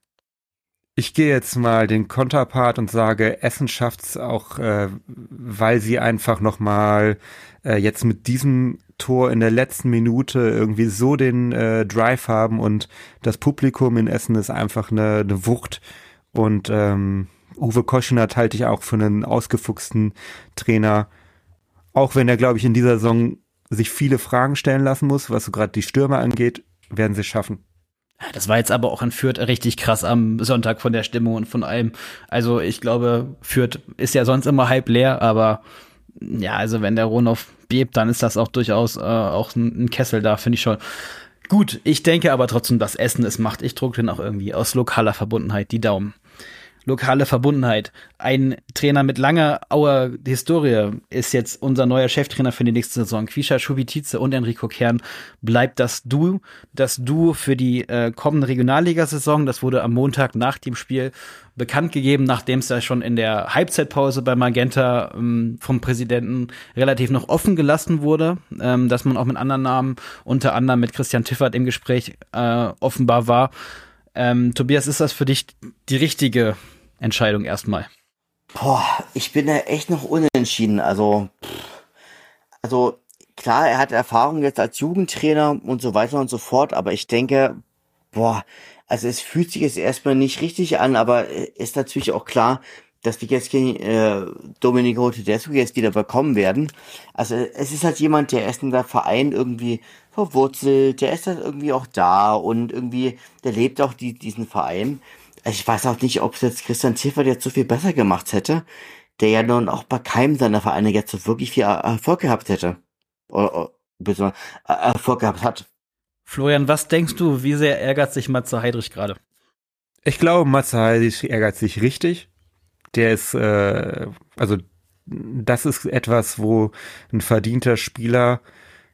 Ich gehe jetzt mal den Konterpart und sage, Essen schafft's auch, äh, weil sie einfach nochmal äh, jetzt mit diesem Tor in der letzten Minute irgendwie so den äh, Drive haben und das Publikum in Essen ist einfach eine, eine Wucht und ähm, Uwe Koschinat halte ich auch für einen ausgefuchsten Trainer, auch wenn er, glaube ich, in dieser Saison sich viele Fragen stellen lassen muss, was so gerade die Stürmer angeht, werden sie schaffen. Das war jetzt aber auch in Fürth richtig krass am Sonntag von der Stimmung und von allem. Also ich glaube, Fürth ist ja sonst immer halb leer, aber ja, also wenn der Ronhoff bebt, dann ist das auch durchaus äh, auch ein, ein Kessel da, finde ich schon. Gut, ich denke aber trotzdem, dass Essen es macht. Ich drücke den auch irgendwie aus lokaler Verbundenheit die Daumen. Lokale Verbundenheit. Ein Trainer mit langer Auer Historie ist jetzt unser neuer Cheftrainer für die nächste Saison. Quisha Schubitice und Enrico Kern bleibt das Duo, das Duo für die äh, kommende Regionalligasaison. Das wurde am Montag nach dem Spiel bekannt gegeben, nachdem es ja schon in der Halbzeitpause bei Magenta ähm, vom Präsidenten relativ noch offen gelassen wurde, ähm, dass man auch mit anderen Namen, unter anderem mit Christian Tiffert im Gespräch äh, offenbar war. Ähm, Tobias, ist das für dich die richtige Entscheidung erstmal? Boah, ich bin da echt noch unentschieden. Also, pff, also klar, er hat Erfahrung jetzt als Jugendtrainer und so weiter und so fort, aber ich denke, boah, also es fühlt sich jetzt erstmal nicht richtig an, aber ist natürlich auch klar, dass wir jetzt gegen äh, Domenico Tedesco jetzt wieder bekommen werden. Also es ist halt jemand, der erst in der Verein irgendwie verwurzelt, der ist halt irgendwie auch da und irgendwie, der lebt auch die, diesen Verein. Also ich weiß auch nicht, ob es jetzt Christian Tiffert jetzt so viel besser gemacht hätte, der ja nun auch bei keinem seiner Vereine jetzt so wirklich viel Erfolg gehabt hätte. Oder, oder beziehungsweise Erfolg gehabt hat. Florian, was denkst du, wie sehr ärgert sich Matze Heidrich gerade? Ich glaube, Matze Heidrich ärgert sich richtig. Der ist, äh, also das ist etwas, wo ein verdienter Spieler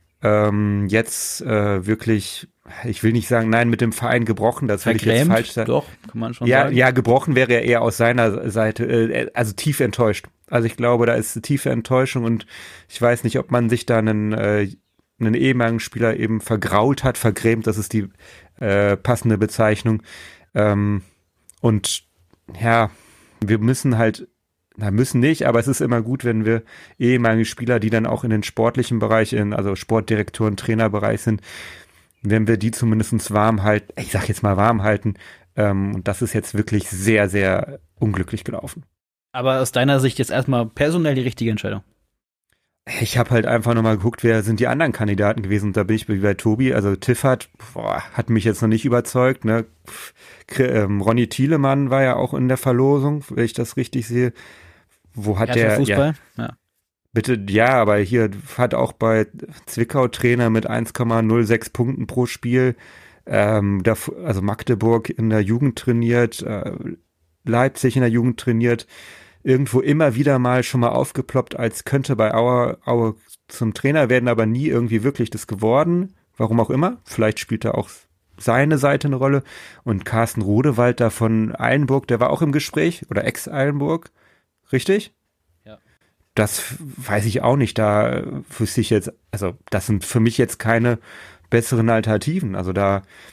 ähm, jetzt äh, wirklich, ich will nicht sagen, nein, mit dem Verein gebrochen, das will ich jetzt falsch sagen. Doch, kann man schon ja, sagen. Ja, gebrochen wäre er eher aus seiner Seite, äh, also tief enttäuscht. Also ich glaube, da ist eine tiefe Enttäuschung und ich weiß nicht, ob man sich da einen, äh, einen ehemaligen Spieler eben vergrault hat, vergrämt, das ist die äh, passende Bezeichnung. Ähm, und ja, wir müssen halt, na müssen nicht, aber es ist immer gut, wenn wir ehemalige Spieler, die dann auch in den sportlichen Bereich, in, also Sportdirektoren, Trainerbereich sind, wenn wir die zumindest warm halten, ich sag jetzt mal warm halten, ähm, und das ist jetzt wirklich sehr, sehr unglücklich gelaufen. Aber aus deiner Sicht jetzt erstmal personell die richtige Entscheidung? Ich habe halt einfach nochmal geguckt, wer sind die anderen Kandidaten gewesen. Und da bin ich wie bei Tobi. Also Tiffert boah, hat mich jetzt noch nicht überzeugt. Ne? Ähm, Ronny Thielemann war ja auch in der Verlosung, wenn ich das richtig sehe. Wo hat der Fußball? Ja, ja. Bitte, ja, aber hier hat auch bei Zwickau Trainer mit eins Komma null sechs Punkten pro Spiel. Ähm, da, also Magdeburg in der Jugend trainiert, äh, Leipzig in der Jugend trainiert. Irgendwo immer wieder mal schon mal aufgeploppt, als könnte bei Auer, Auer zum Trainer werden, aber nie irgendwie wirklich das geworden. Warum auch immer. Vielleicht spielt da auch seine Seite eine Rolle. Und Carsten Rodewald da von Eilenburg, der war auch im Gespräch, oder Ex-Eilenburg. Richtig? Ja. Das weiß ich auch nicht. Da wüsste ich jetzt, also das sind für mich jetzt keine besseren Alternativen. Also da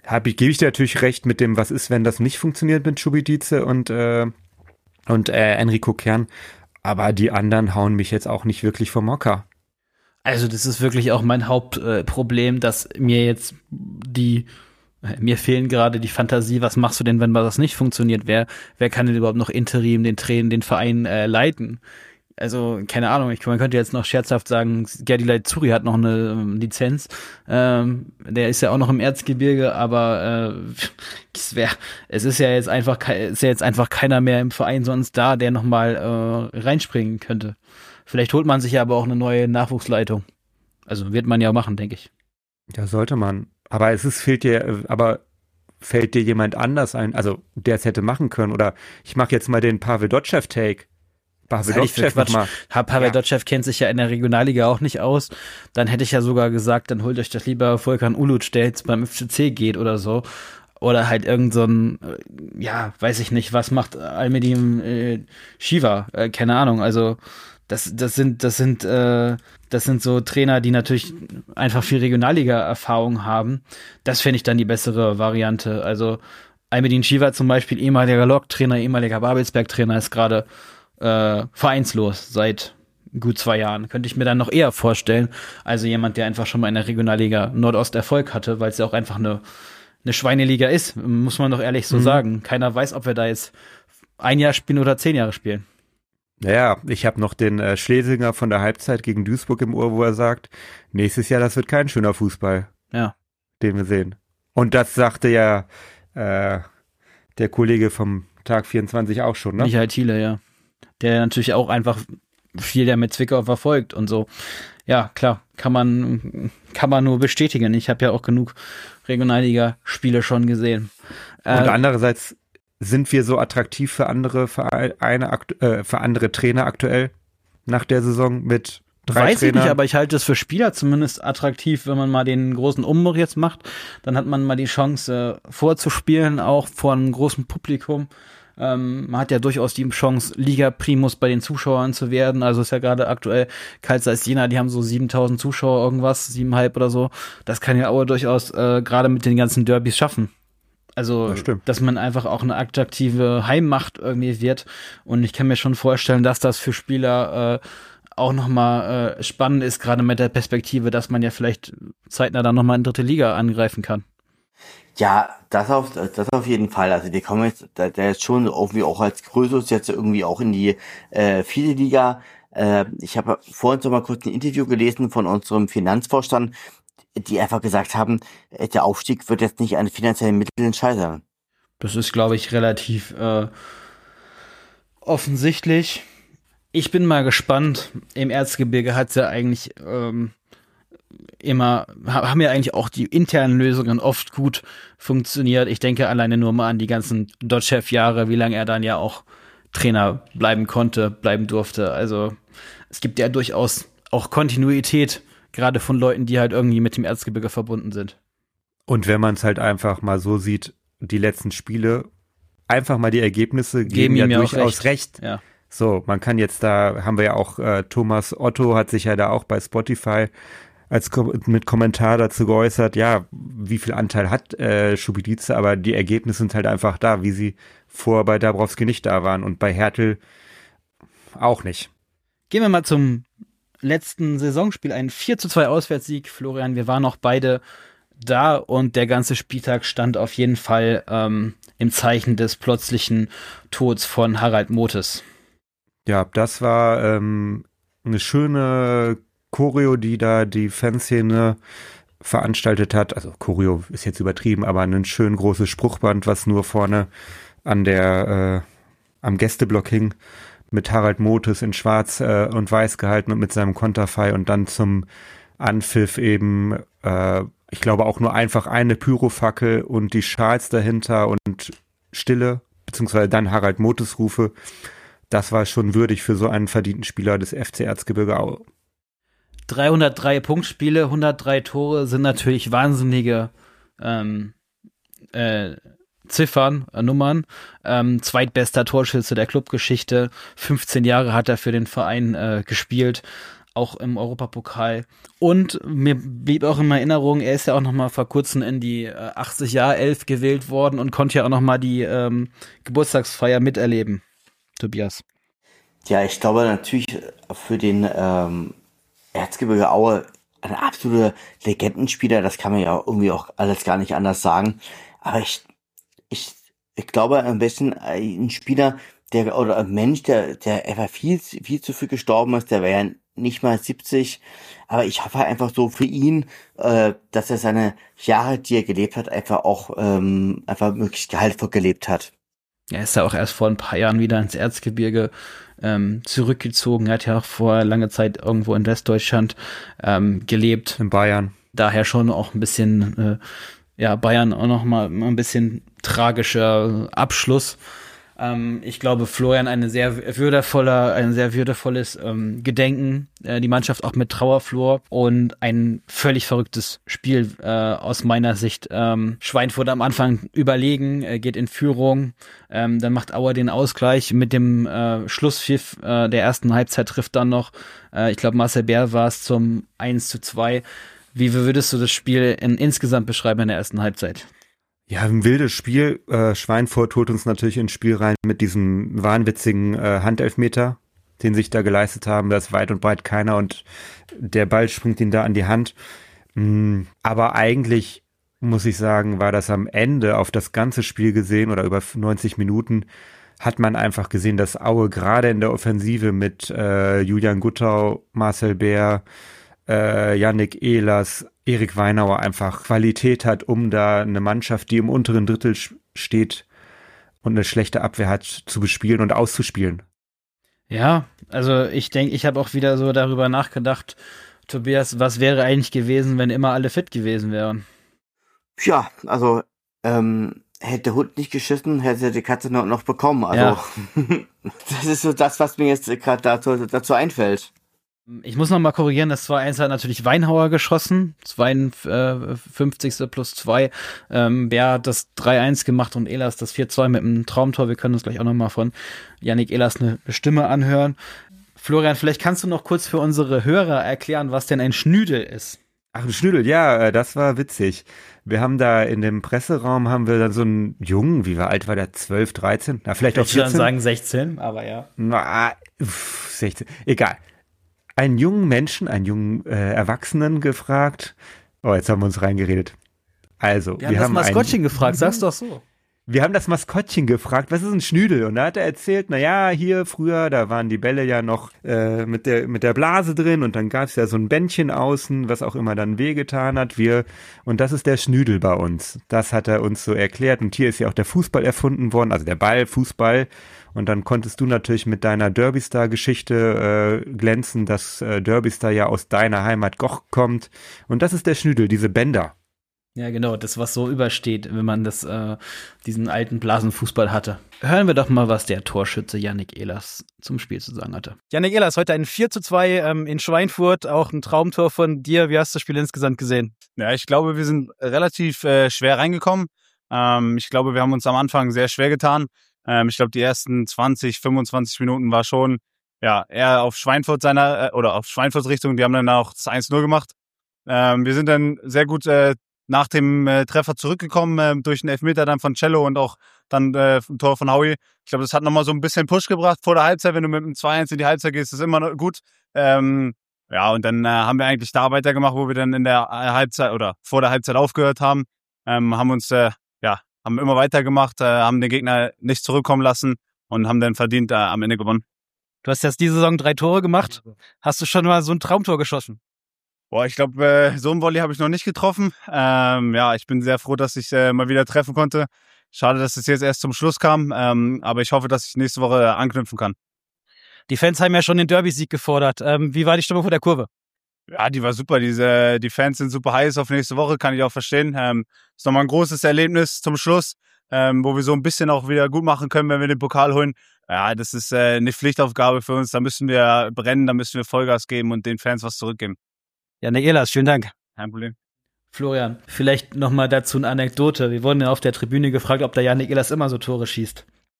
hab ich, gebe ich dir natürlich recht mit dem, was ist, wenn das nicht funktioniert mit Schubidice und, äh, und äh, Enrico Kern. Aber die anderen hauen mich jetzt auch nicht wirklich vom Hocker. Also das ist wirklich auch mein Hauptproblem, äh, dass mir jetzt die, äh, mir fehlen gerade die Fantasie, was machst du denn, wenn das nicht funktioniert? Wer, wer kann denn überhaupt noch interim den Trainer, den Verein äh, leiten? Also, keine Ahnung, ich, man könnte jetzt noch scherzhaft sagen, Gerdi Leitzuri hat noch eine ähm, Lizenz. Ähm, der ist ja auch noch im Erzgebirge, aber äh, es wär, es ist ja jetzt einfach ke- ist ja jetzt einfach keiner mehr im Verein sonst da, der nochmal äh, reinspringen könnte. Vielleicht holt man sich ja aber auch eine neue Nachwuchsleitung. Also wird man ja machen, denke ich. Ja, sollte man. Aber es ist, fehlt dir, aber fällt dir jemand anders ein, also der es hätte machen können? Oder ich mache jetzt mal den Pavel Dotschew-Take. Pavel Dotschew nochmal. Pavel ja. Dotschew kennt sich ja in der Regionalliga auch nicht aus. Dann hätte ich ja sogar gesagt, dann holt euch doch lieber Volkan Uluc, der jetzt beim F C C geht oder so. Oder halt irgend so ein, ja, weiß ich nicht, was macht Almedim äh, Shiva? Äh, keine Ahnung, also das, das sind, das sind, äh, das sind so Trainer, die natürlich einfach viel Regionalliga-Erfahrung haben. Das fände ich dann die bessere Variante. Also Almedin Shiva zum Beispiel, ehemaliger Lok-Trainer, ehemaliger Babelsberg-Trainer, ist gerade äh, vereinslos seit gut zwei Jahren. Könnte ich mir dann noch eher vorstellen. Also jemand, der einfach schon mal in der Regionalliga Nordost Erfolg hatte, weil es ja auch einfach eine, eine Schweineliga ist, muss man doch ehrlich so mhm. sagen. Keiner weiß, ob wir da jetzt ein Jahr spielen oder zehn Jahre spielen. Naja, ich habe noch den äh, Schlesinger von der Halbzeit gegen Duisburg im Ohr, wo er sagt, nächstes Jahr, das wird kein schöner Fußball, ja, den wir sehen. Und das sagte ja äh, der Kollege vom Tag vierundzwanzig auch schon, ne? Michael Thiele, ja. Der natürlich auch einfach viel der mit Zwickau verfolgt und so. Ja, klar, kann man kann man nur bestätigen. Ich habe ja auch genug Regionalliga-Spiele schon gesehen. Und äh, andererseits sind wir so attraktiv für andere Vereine, äh, für andere Trainer aktuell nach der Saison mit drei Weiß Trainern? Ich nicht, aber ich halte es für Spieler zumindest attraktiv, wenn man mal den großen Umbruch jetzt macht. Dann hat man mal die Chance äh, vorzuspielen, auch vor einem großen Publikum. Ähm, man hat ja durchaus die Chance, Liga Primus bei den Zuschauern zu werden. Also ist ja gerade aktuell Carl Zeiss Jena, die haben so siebentausend Zuschauer irgendwas, siebeneinhalb oder so. Das kann ja aber durchaus äh, gerade mit den ganzen Derbys schaffen. Also, das dass man einfach auch eine attraktive Heimmacht irgendwie wird. Und ich kann mir schon vorstellen, dass das für Spieler äh, auch nochmal äh, spannend ist, gerade mit der Perspektive, dass man ja vielleicht zeitnah dann nochmal in dritte Liga angreifen kann. Ja, das auf, das auf jeden Fall. Also die kommen jetzt, der, der ist schon irgendwie auch als Größeres jetzt irgendwie auch in die äh, vierte Liga. Äh, ich habe vorhin so mal kurz ein Interview gelesen von unserem Finanzvorstand, die einfach gesagt haben, der Aufstieg wird jetzt nicht an finanziellen Mitteln scheitern. Das ist, glaube ich, relativ äh, offensichtlich. Ich bin mal gespannt. Im Erzgebirge hat es ja eigentlich ähm, immer, haben ja eigentlich auch die internen Lösungen oft gut funktioniert. Ich denke alleine nur mal an die ganzen Dotschew-Jahre, wie lange er dann ja auch Trainer bleiben konnte, bleiben durfte. Also es gibt ja durchaus auch Kontinuität, gerade von Leuten, die halt irgendwie mit dem Erzgebirge verbunden sind. Und wenn man es halt einfach mal so sieht, die letzten Spiele, einfach mal die Ergebnisse geben, geben ja durchaus recht. recht. Ja. So, man kann jetzt da, haben wir ja auch, äh, Thomas Otto hat sich ja da auch bei Spotify als Kom- mit Kommentar dazu geäußert, ja, wie viel Anteil hat äh, Schubidice, aber die Ergebnisse sind halt einfach da, wie sie vorher bei Dabrowski nicht da waren und bei Hertel auch nicht. Gehen wir mal zum letzten Saisonspiel, ein vier zu zwei Auswärtssieg, Florian, wir waren noch beide da und der ganze Spieltag stand auf jeden Fall ähm, im Zeichen des plötzlichen Tods von Harald Motes. Ja, das war ähm, eine schöne Choreo, die da die Fanszene veranstaltet hat. Also Choreo ist jetzt übertrieben, aber ein schön großes Spruchband, was nur vorne an der äh, am Gästeblock hing, mit Harald Motes in schwarz äh, und weiß gehalten und mit seinem Konterfei und dann zum Anpfiff eben, äh, ich glaube auch nur einfach eine Pyrofackel und die Schals dahinter und Stille, beziehungsweise dann Harald Motes Rufe. Das war schon würdig für so einen verdienten Spieler des F C Erzgebirge Aue. dreihundertdrei Punktspiele, hundertdrei Tore sind natürlich wahnsinnige ähm, äh, Ziffern, äh, Nummern. Ähm, zweitbester Torschütze der Clubgeschichte. fünfzehn Jahre hat er für den Verein äh, gespielt. auch im Europapokal. Und mir blieb auch in Erinnerung, er ist ja auch noch mal vor kurzem in die äh, achtzig-Jahr-Elf gewählt worden und konnte ja auch noch mal die ähm, Geburtstagsfeier miterleben. Tobias. Ja, ich glaube natürlich für den ähm, Erzgebirge Aue ein absoluter Legendenspieler, das kann man ja irgendwie auch alles gar nicht anders sagen. Aber ich, ich, ich glaube ein bisschen ein Spieler, der oder ein Mensch, der, der einfach viel, viel zu früh gestorben ist, der wäre ja nicht mal siebzig. Aber ich hoffe einfach so für ihn, äh, dass er seine Jahre, die er gelebt hat, einfach auch ähm, einfach möglichst gehaltvoll gelebt hat. Er ist ja auch erst vor ein paar Jahren wieder ins Erzgebirge ähm, zurückgezogen. Er hat ja auch vor lange Zeit irgendwo in Westdeutschland ähm, gelebt. In Bayern. Daher schon auch ein bisschen, äh, ja, Bayern auch noch mal ein bisschen tragischer Abschluss. Ähm, ich glaube, Florian eine sehr würdevoller, ein sehr würdevolles ähm, Gedenken, äh, die Mannschaft auch mit Trauerflor und ein völlig verrücktes Spiel äh, aus meiner Sicht. Ähm, Schweinfurt am Anfang überlegen, äh, geht in Führung, ähm, dann macht Auer den Ausgleich mit dem äh, Schlusspfiff äh, der ersten Halbzeit trifft dann noch, äh, ich glaube Marcel Bär war es zum eins zu zwei. Wie würdest du das Spiel in, insgesamt beschreiben in der ersten Halbzeit? Ja, ein wildes Spiel. Äh, Schweinfurt holt uns natürlich ins Spiel rein mit diesem wahnwitzigen äh, Handelfmeter, den sich da geleistet haben. Da ist weit und breit keiner und der Ball springt ihn da an die Hand. Mm, aber eigentlich, muss ich sagen, war das am Ende auf das ganze Spiel gesehen oder über neunzig Minuten, hat man einfach gesehen, dass Aue gerade in der Offensive mit äh, Julian Guttau, Marcel Bär, äh, Yannick Ehlers, Erik Weinauer einfach Qualität hat, um da eine Mannschaft, die im unteren Drittel steht und eine schlechte Abwehr hat, zu bespielen und auszuspielen. Ja, also ich denke, ich habe auch wieder so darüber nachgedacht, Tobias, was wäre eigentlich gewesen, wenn immer alle fit gewesen wären? Ja, also ähm, hätte der Hund nicht geschissen, hätte die Katze noch, noch bekommen. Also ja. Das ist so das, was mir jetzt gerade dazu, dazu einfällt. Ich muss noch mal korrigieren, das zwei eins hat natürlich Weinhauer geschossen, zweiundfünfzigste plus zwei. Ähm, Bär hat das drei eins gemacht und Ehlers das vier zwei mit einem Traumtor. Wir können uns gleich auch noch mal von Yannick Ehlers eine Stimme anhören. Florian, vielleicht kannst du noch kurz für unsere Hörer erklären, was denn ein Schnüdel ist. Ach, ein Schnüdel, ja, das war witzig. Wir haben da in dem Presseraum haben wir dann so einen Jungen, wie war alt war der, zwölf, dreizehn? Na, vielleicht auch vierzehn. Ich würde sagen sechzehn, aber ja. Na, uff, sechzehn, egal. Einen jungen Menschen, einen jungen äh, Erwachsenen gefragt. Oh, jetzt haben wir uns reingeredet. Also, wir, wir haben das Maskottchen einen, gefragt, sag's doch so. Wir haben das Maskottchen gefragt, was ist ein Schnüdel? Und da hat er erzählt, na ja, hier früher, da waren die Bälle ja noch äh, mit der mit der Blase drin und dann gab's ja so ein Bändchen außen, was auch immer dann wehgetan hat. Wir und das ist der Schnüdel bei uns. Das hat er uns so erklärt. Und hier ist ja auch der Fußball erfunden worden, also der Ball, Fußball. Und dann konntest du natürlich mit deiner Derbystar-Geschichte äh, glänzen, dass äh, Derbystar ja aus deiner Heimat Goch kommt. Und das ist der Schnüdel, diese Bänder. Ja, genau, das, was so übersteht, wenn man das, äh, diesen alten Blasenfußball hatte. Hören wir doch mal, was der Torschütze Yannick Ehlers zum Spiel zu sagen hatte. Yannick Ehlers, heute ein vier zu zwei ähm, in Schweinfurt, auch ein Traumtor von dir. Wie hast du das Spiel insgesamt gesehen? Ja, ich glaube, wir sind relativ äh, schwer reingekommen. Ähm, ich glaube, wir haben uns am Anfang sehr schwer getan. Ähm, ich glaube, die ersten zwanzig, fünfundzwanzig Minuten war schon ja eher auf Schweinfurt seiner äh, oder auf Schweinfurts Richtung. Die haben dann auch das eins null gemacht. Ähm, wir sind dann sehr gut äh, nach dem äh, Treffer zurückgekommen äh, durch einen Elfmeter dann von Cello und auch dann äh, ein Tor von Howie. Ich glaube, das hat nochmal so ein bisschen Push gebracht vor der Halbzeit. Wenn du mit einem zwei eins in die Halbzeit gehst, ist immer noch gut. Ähm, ja, und dann äh, haben wir eigentlich da weitergemacht, wo wir dann in der Halbzeit oder vor der Halbzeit aufgehört haben. Ähm, haben uns äh, ja haben immer weitergemacht, äh, haben den Gegner nicht zurückkommen lassen und haben dann verdient äh, am Ende gewonnen. Du hast jetzt diese Saison drei Tore gemacht. Hast du schon mal so ein Traumtor geschossen? Boah, ich glaube, äh, so ein Volley habe ich noch nicht getroffen. Ähm, ja, ich bin sehr froh, dass ich äh, mal wieder treffen konnte. Schade, dass es jetzt erst zum Schluss kam, ähm, aber ich hoffe, dass ich nächste Woche anknüpfen kann. Die Fans haben ja schon den Derby-Sieg gefordert. Ähm, wie war die Stimmung vor der Kurve? Ja, die war super. Diese, die Fans sind super heiß auf nächste Woche, kann ich auch verstehen. Ähm, ist nochmal ein großes Erlebnis zum Schluss, ähm, wo wir so ein bisschen auch wieder gut machen können, wenn wir den Pokal holen. Ja, das ist äh, eine Pflichtaufgabe für uns. Da müssen wir brennen, da müssen wir Vollgas geben und den Fans was zurückgeben. Yannick Ehlers, vielen Dank. Kein Problem. Florian, vielleicht nochmal dazu eine Anekdote. Wir wurden ja auf der Tribüne gefragt, ob der Yannick Ehlers immer so Tore schießt.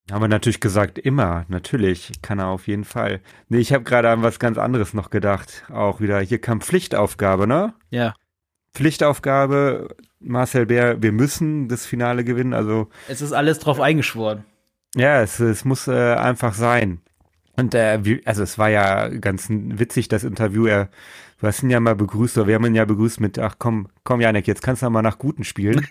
Haben wir natürlich gesagt, immer, natürlich, kann er auf jeden Fall. Nee, ich habe gerade an was ganz anderes noch gedacht. Auch wieder, hier kam Pflichtaufgabe, ne? Ja. Pflichtaufgabe, Marcel Bär, wir müssen das Finale gewinnen, also. Es ist alles drauf eingeschworen. Ja, es, es muss äh, einfach sein. Und äh, wie, also es war ja ganz witzig, das Interview. Er, du hast ihn ja mal begrüßt, oder wir haben ihn ja begrüßt mit, ach komm, komm Janek, jetzt kannst du mal nach guten Spielen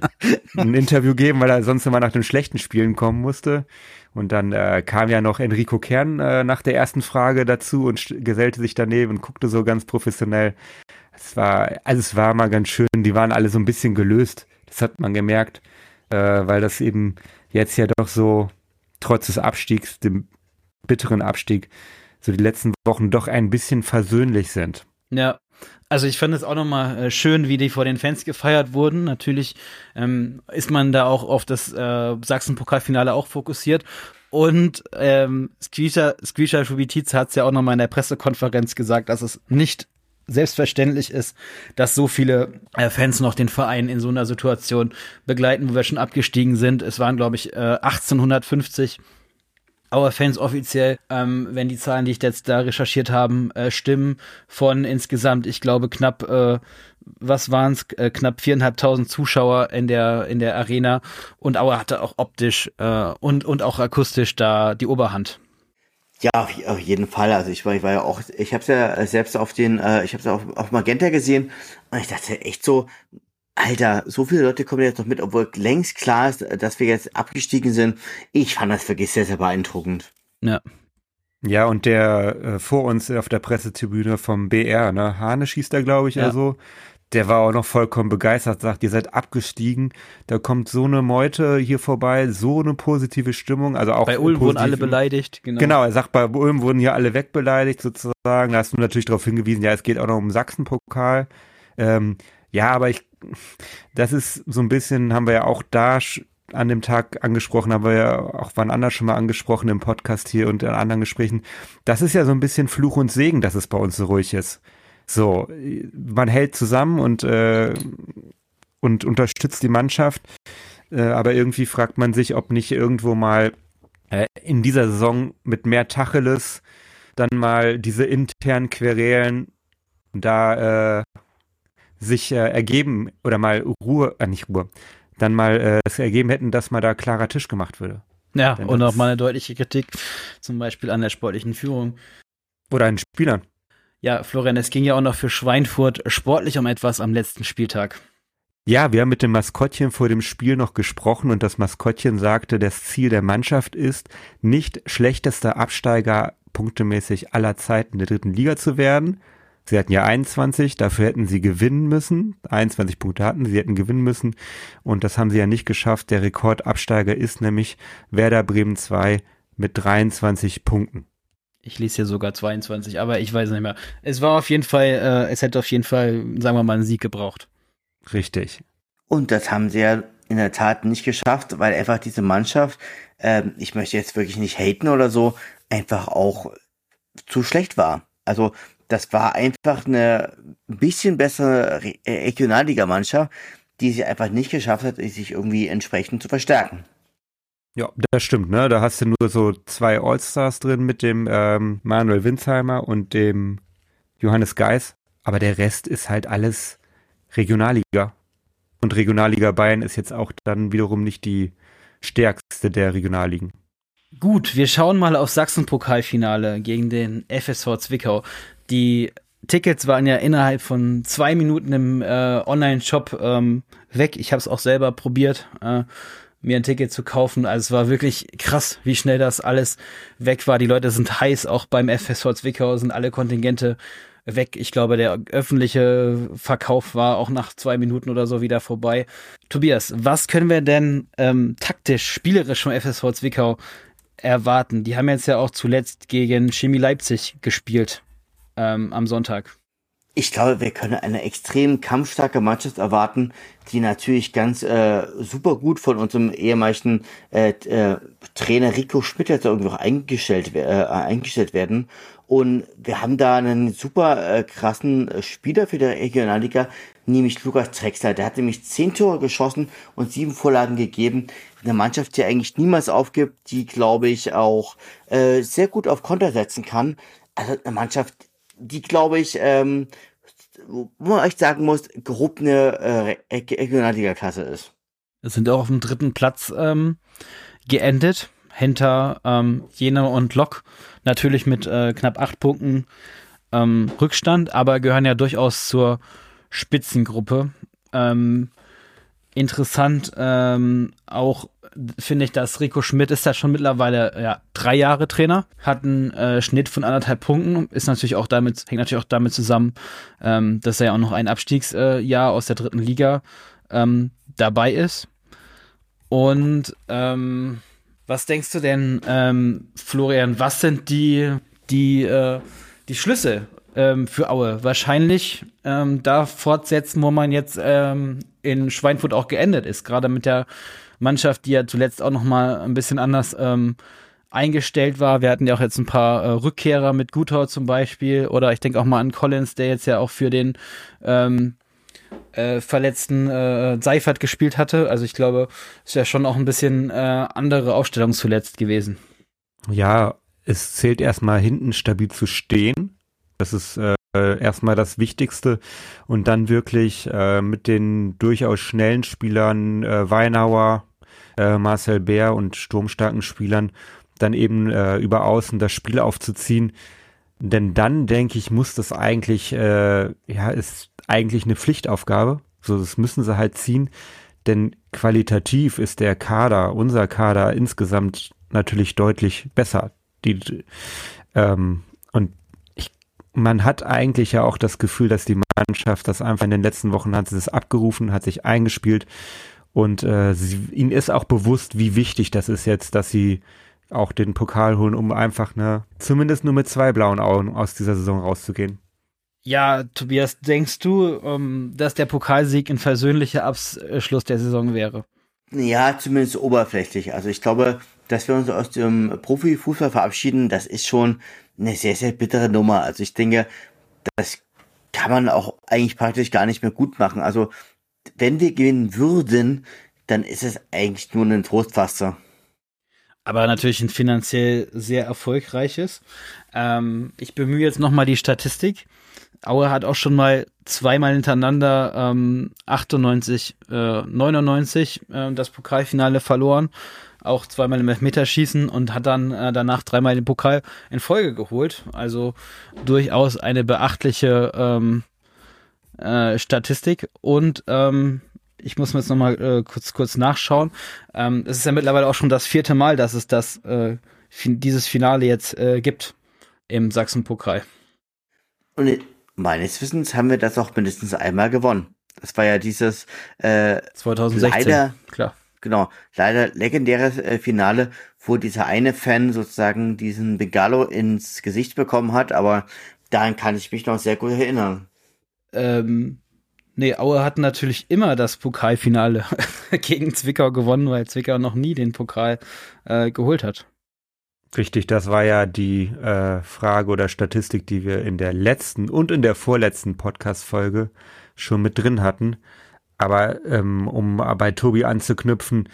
ein Interview geben, weil er sonst immer nach den schlechten Spielen kommen musste. Und dann äh, kam ja noch Enrico Kern äh, nach der ersten Frage dazu und gesellte sich daneben und guckte so ganz professionell. Es war, also es war mal ganz schön, die waren alle so ein bisschen gelöst. Das hat man gemerkt, äh, weil das eben jetzt ja doch so, trotz des Abstiegs, dem bitteren Abstieg, so die letzten Wochen doch ein bisschen versöhnlich sind. Ja, also ich fand es auch nochmal äh, schön, wie die vor den Fans gefeiert wurden. Natürlich ähm, ist man da auch auf das äh, Sachsen-Pokalfinale auch fokussiert. Und ähm, Skwisha, Skwisha Šubitica hat es ja auch nochmal in der Pressekonferenz gesagt, dass es nicht selbstverständlich ist, dass so viele äh, Fans noch den Verein in so einer Situation begleiten, wo wir schon abgestiegen sind. Es waren, glaube ich, äh, achtzehnhundertfünfzig Auer-Fans offiziell, ähm, wenn die Zahlen, die ich jetzt da recherchiert habe, äh, stimmen, von insgesamt, ich glaube, knapp, äh, was waren es, äh, knapp viereinhalbtausend Zuschauer in der in der Arena. Und Auer hatte auch optisch äh, und und auch akustisch da die Oberhand. Ja, auf, auf jeden Fall. Also ich war, ich war ja auch, ich habe es ja selbst auf den, äh, ich habe es auf, auf Magenta gesehen und ich dachte echt so, Alter, so viele Leute kommen jetzt noch mit, obwohl längst klar ist, dass wir jetzt abgestiegen sind. Ich fand das wirklich sehr, sehr beeindruckend. Ja. Ja, und der äh, vor uns auf der Pressetribüne vom B R, ne, Hane schießt da, glaube ich, ja. oder so, der war auch noch vollkommen begeistert, sagt, ihr seid abgestiegen, da kommt so eine Meute hier vorbei, so eine positive Stimmung, also auch bei Ulm wurden alle beleidigt, genau. Genau, er sagt, bei Ulm wurden hier alle wegbeleidigt sozusagen, da hast du natürlich darauf hingewiesen, ja, es geht auch noch um Sachsenpokal, ähm, ja, aber ich, das ist so ein bisschen, haben wir ja auch da an dem Tag angesprochen, haben wir ja auch wann anders schon mal angesprochen im Podcast hier und in anderen Gesprächen, das ist ja so ein bisschen Fluch und Segen, dass es bei uns so ruhig ist. So, man hält zusammen und äh, und unterstützt die Mannschaft, äh, aber irgendwie fragt man sich, ob nicht irgendwo mal äh, in dieser Saison mit mehr Tacheles dann mal diese internen Querelen da äh, sich äh, ergeben oder mal Ruhe, äh, nicht Ruhe, dann mal äh, es ergeben hätten, dass mal da klarer Tisch gemacht würde. Ja, Denn und das- auch mal eine deutliche Kritik, zum Beispiel an der sportlichen Führung. Oder an Spielern. Ja, Florian, es ging ja auch noch für Schweinfurt sportlich um etwas am letzten Spieltag. Ja, wir haben mit dem Maskottchen vor dem Spiel noch gesprochen und das Maskottchen sagte, das Ziel der Mannschaft ist, nicht schlechtester Absteiger punktemäßig aller Zeiten der dritten Liga zu werden. Sie hatten ja einundzwanzig, dafür hätten sie gewinnen müssen. einundzwanzig Punkte hatten, sie hätten gewinnen müssen und das haben sie ja nicht geschafft. Der Rekordabsteiger ist nämlich Werder Bremen zwei mit dreiundzwanzig Punkten. Ich lese hier sogar zweiundzwanzig, aber ich weiß nicht mehr. Es war auf jeden Fall, äh, es hätte auf jeden Fall, sagen wir mal, einen Sieg gebraucht. Richtig. Und das haben sie ja in der Tat nicht geschafft, weil einfach diese Mannschaft, ähm, ich möchte jetzt wirklich nicht haten oder so, einfach auch zu schlecht war. Also das war einfach eine ein bisschen bessere Re- äh, Regionalliga-Mannschaft, die sie einfach nicht geschafft hat, sich irgendwie entsprechend zu verstärken. Ja, das stimmt, ne? Da hast du nur so zwei Allstars drin mit dem ähm, Manuel Winsheimer und dem Johannes Geis. Aber der Rest ist halt alles Regionalliga. Und Regionalliga Bayern ist jetzt auch dann wiederum nicht die stärkste der Regionalligen. Gut, wir schauen mal auf Sachsen-Pokalfinale gegen den F S V Zwickau. Die Tickets waren ja innerhalb von zwei Minuten im äh, Online-Shop ähm, weg. Ich habe es auch selber probiert, äh, mir ein Ticket zu kaufen. Also es war wirklich krass, wie schnell das alles weg war. Die Leute sind heiß, auch beim F S V Zwickau sind alle Kontingente weg. Ich glaube, der öffentliche Verkauf war auch nach zwei Minuten oder so wieder vorbei. Tobias, was können wir denn ähm, taktisch, spielerisch vom F S V Zwickau erwarten? Die haben jetzt ja auch zuletzt gegen Chemie Leipzig gespielt ähm, am Sonntag. Ich glaube, wir können eine extrem kampfstarke Mannschaft erwarten, die natürlich ganz äh, super gut von unserem ehemaligen äh, äh, Trainer Rico Schmidt jetzt irgendwie auch eingestellt, äh, eingestellt werden. Und wir haben da einen super äh, krassen Spieler für die Regionalliga, nämlich Lukas Drexler. Der hat nämlich zehn Tore geschossen und sieben Vorlagen gegeben. Eine Mannschaft, die eigentlich niemals aufgibt, die, glaube ich, auch äh, sehr gut auf Konter setzen kann. Also eine Mannschaft, die, glaube ich, ähm, wo man echt sagen muss, gehobene äh, Regionalliga-Klasse ist. Es sind auch auf dem dritten Platz ähm, geendet, hinter ähm, Jena und Lok, natürlich mit äh, knapp acht Punkten ähm, Rückstand, aber gehören ja durchaus zur Spitzengruppe. Ähm, interessant ähm, auch finde ich, dass Rico Schmidt ist da schon mittlerweile ja drei Jahre Trainer, hat einen äh, Schnitt von anderthalb Punkten, ist natürlich auch damit, hängt natürlich auch damit zusammen, ähm, dass er ja auch noch ein Abstiegsjahr äh, aus der dritten Liga ähm, dabei ist. Und ähm, was denkst du denn, ähm, Florian, was sind die, die, äh, die Schlüsse ähm, für Aue? Wahrscheinlich ähm, da fortsetzen, wo man jetzt ähm, in Schweinfurt auch geendet ist, gerade mit der Mannschaft, die ja zuletzt auch noch mal ein bisschen anders ähm, eingestellt war. Wir hatten ja auch jetzt ein paar äh, Rückkehrer mit Guthau zum Beispiel, oder ich denke auch mal an Collins, der jetzt ja auch für den ähm, äh, verletzten äh, Seifert gespielt hatte. Also ich glaube, ist ja schon auch ein bisschen äh, andere Aufstellung zuletzt gewesen. Ja, es zählt erstmal hinten stabil zu stehen. Das ist äh, erstmal das Wichtigste. Und dann wirklich äh, mit den durchaus schnellen Spielern äh, Weinauer, äh, Marcel Bär und sturmstarken Spielern dann eben äh, über Außen das Spiel aufzuziehen. Denn dann, denke ich, muss das eigentlich, äh, ja, ist eigentlich eine Pflichtaufgabe. So, das müssen sie halt ziehen. Denn qualitativ ist der Kader, unser Kader insgesamt natürlich deutlich besser. Die, ähm, und ich, man hat eigentlich ja auch das Gefühl, dass die Mannschaft das einfach in den letzten Wochen hat sie das abgerufen, hat sich eingespielt und äh, sie, ihnen ist auch bewusst, wie wichtig das ist jetzt, dass sie auch den Pokal holen, um einfach eine, zumindest nur mit zwei blauen Augen aus dieser Saison rauszugehen. Ja, Tobias, denkst du, ähm, dass der Pokalsieg ein versöhnlicher Abschluss der Saison wäre? Ja, zumindest oberflächlich. Also ich glaube, dass wir uns aus dem Profifußball verabschieden, das ist schon eine sehr, sehr bittere Nummer. Also ich denke, das kann man auch eigentlich praktisch gar nicht mehr gut machen. Also wenn wir gewinnen würden, dann ist es eigentlich nur ein Trostpflaster. Aber natürlich ein finanziell sehr erfolgreiches. Ähm, ich bemühe jetzt nochmal die Statistik. Aue hat auch schon mal zweimal hintereinander ähm, achtundneunzig, äh, neunundneunzig äh, das Pokalfinale verloren, auch zweimal im Elfmeterschießen und hat dann äh, danach dreimal den Pokal in Folge geholt. Also durchaus eine beachtliche ähm, äh, Statistik. Und ähm, ich muss mir jetzt nochmal äh, kurz, kurz nachschauen. Ähm, es ist ja mittlerweile auch schon das vierte Mal, dass es das äh, fin- dieses Finale jetzt äh, gibt im Sachsenpokal. Und meines Wissens haben wir das auch mindestens einmal gewonnen. Das war ja dieses äh, zwanzig sechzehn, leider, klar. Genau, leider legendäres äh, Finale, wo dieser eine Fan sozusagen diesen Bengalo ins Gesicht bekommen hat, aber daran kann ich mich noch sehr gut erinnern. Ähm, nee, Aue hat natürlich immer das Pokalfinale gegen Zwickau gewonnen, weil Zwickau noch nie den Pokal äh, geholt hat. Richtig, das war ja die äh, Frage oder Statistik, die wir in der letzten und in der vorletzten Podcast-Folge schon mit drin hatten. Aber ähm, um bei Tobi anzuknüpfen,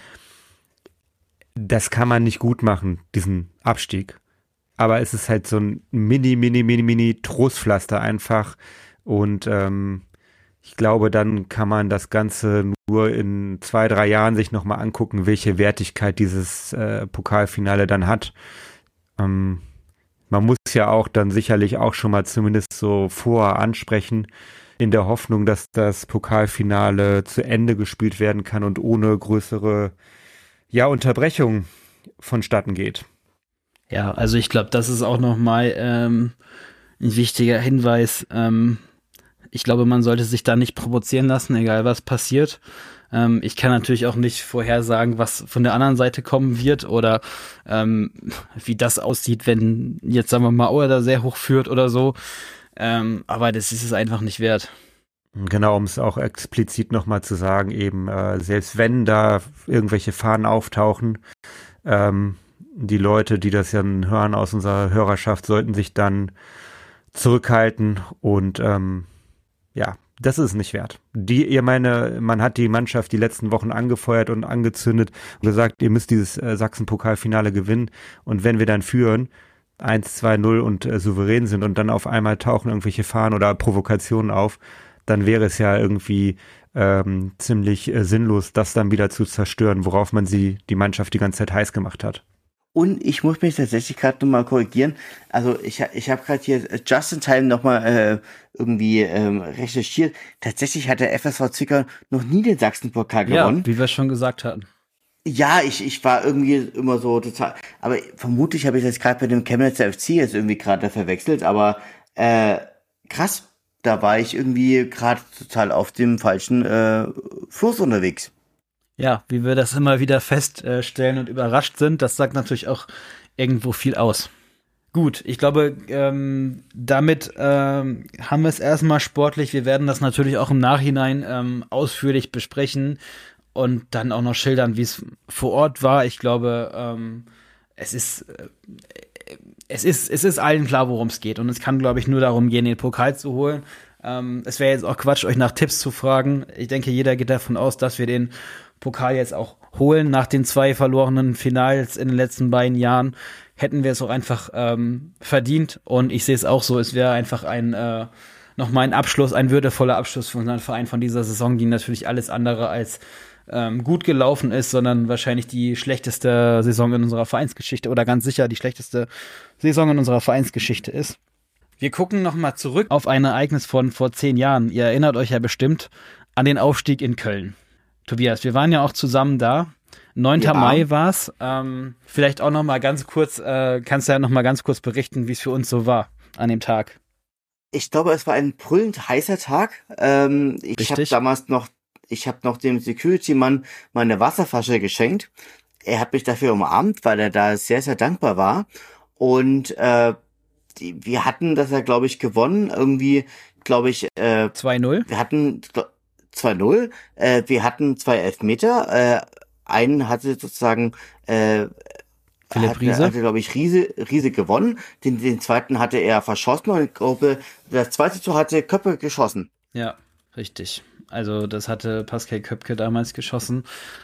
das kann man nicht gut machen, diesen Abstieg. Aber es ist halt so ein mini, mini, mini, mini Trostpflaster einfach. Und ähm, ich glaube, dann kann man das Ganze nur in zwei, drei Jahren sich nochmal angucken, welche Wertigkeit dieses äh, Pokalfinale dann hat. Ähm, man muss ja auch dann sicherlich auch schon mal zumindest so vorher ansprechen, in der Hoffnung, dass das Pokalfinale zu Ende gespielt werden kann und ohne größere ja, Unterbrechung vonstatten geht. Ja, also ich glaube, das ist auch nochmal ähm, ein wichtiger Hinweis. Ähm, ich glaube, man sollte sich da nicht provozieren lassen, egal was passiert. Ähm, ich kann natürlich auch nicht vorhersagen, was von der anderen Seite kommen wird oder ähm, wie das aussieht, wenn jetzt, sagen wir mal, Aue da sehr hoch führt oder so. Ähm, aber das ist es einfach nicht wert. Genau, um es auch explizit nochmal zu sagen, eben äh, selbst wenn da irgendwelche Fahnen auftauchen, ähm, die Leute, die das ja hören aus unserer Hörerschaft, sollten sich dann zurückhalten und ähm, ja, das ist es nicht wert. Die, ihr meine, man hat die Mannschaft die letzten Wochen angefeuert und angezündet und gesagt, ihr müsst dieses äh, Sachsen-Pokalfinale gewinnen. Und wenn wir dann führen, eins, zwei, null und äh, souverän sind und dann auf einmal tauchen irgendwelche Fahnen oder Provokationen auf, dann wäre es ja irgendwie ähm, ziemlich äh, sinnlos, das dann wieder zu zerstören, worauf man sie, die Mannschaft, die ganze Zeit heiß gemacht hat. Und ich muss mich tatsächlich gerade nochmal korrigieren. Also ich, ich habe gerade hier just in time nochmal äh, irgendwie ähm, recherchiert. Tatsächlich hat der F S V Zwickau noch nie den Sachsen-Pokal gewonnen. Ja, wie wir schon gesagt hatten. Ja, ich ich war irgendwie immer so total. Aber vermutlich habe ich das gerade bei dem Chemnitzer F C jetzt irgendwie gerade verwechselt. Aber äh, krass, da war ich irgendwie gerade total auf dem falschen äh, Fluss unterwegs. Ja, wie wir das immer wieder feststellen und überrascht sind, das sagt natürlich auch irgendwo viel aus. Gut, ich glaube, ähm, damit ähm, haben wir es erstmal sportlich. Wir werden das natürlich auch im Nachhinein ähm, ausführlich besprechen und dann auch noch schildern, wie es vor Ort war. Ich glaube, ähm, es ist äh, es ist es ist allen klar, worum es geht, und es kann, glaube ich, nur darum gehen, den Pokal zu holen. Ähm, es wäre jetzt auch Quatsch, euch nach Tipps zu fragen. Ich denke, jeder geht davon aus, dass wir den Pokal jetzt auch holen. Nach den zwei verlorenen Finals in den letzten beiden Jahren hätten wir es auch einfach ähm, verdient. Und ich sehe es auch so, es wäre einfach ein äh, nochmal ein Abschluss, ein würdevoller Abschluss für unseren Verein von dieser Saison, die natürlich alles andere als ähm, gut gelaufen ist, sondern wahrscheinlich die schlechteste Saison in unserer Vereinsgeschichte oder ganz sicher die schlechteste Saison in unserer Vereinsgeschichte ist. Wir gucken nochmal zurück auf ein Ereignis von vor zehn Jahren. Ihr erinnert euch ja bestimmt an den Aufstieg in Köln. Tobias, wir waren ja auch zusammen da. neunter Ja. Mai war's. Ähm, vielleicht auch noch mal ganz kurz, äh, kannst du ja noch mal ganz kurz berichten, wie es für uns so war an dem Tag. Ich glaube, es war ein brüllend heißer Tag. Ähm, ich habe Richtig. damals noch, ich habe noch dem Security-Mann meine Wasserflasche geschenkt. Er hat mich dafür umarmt, weil er da sehr, sehr dankbar war. Und äh, die, wir hatten das ja, glaube ich, gewonnen. Irgendwie, glaube ich, äh, zwei null. wir hatten zwei null. Äh, wir hatten zwei Elfmeter. Äh, einen hatte sozusagen äh, Philipp hatte, Riese. hatte, glaube ich, Riese, Riese gewonnen. Den, den zweiten hatte er verschossen und ich glaube, das zweite Tor hatte Köppe geschossen. Ja, richtig. Also das hatte Pascal Köpke damals geschossen.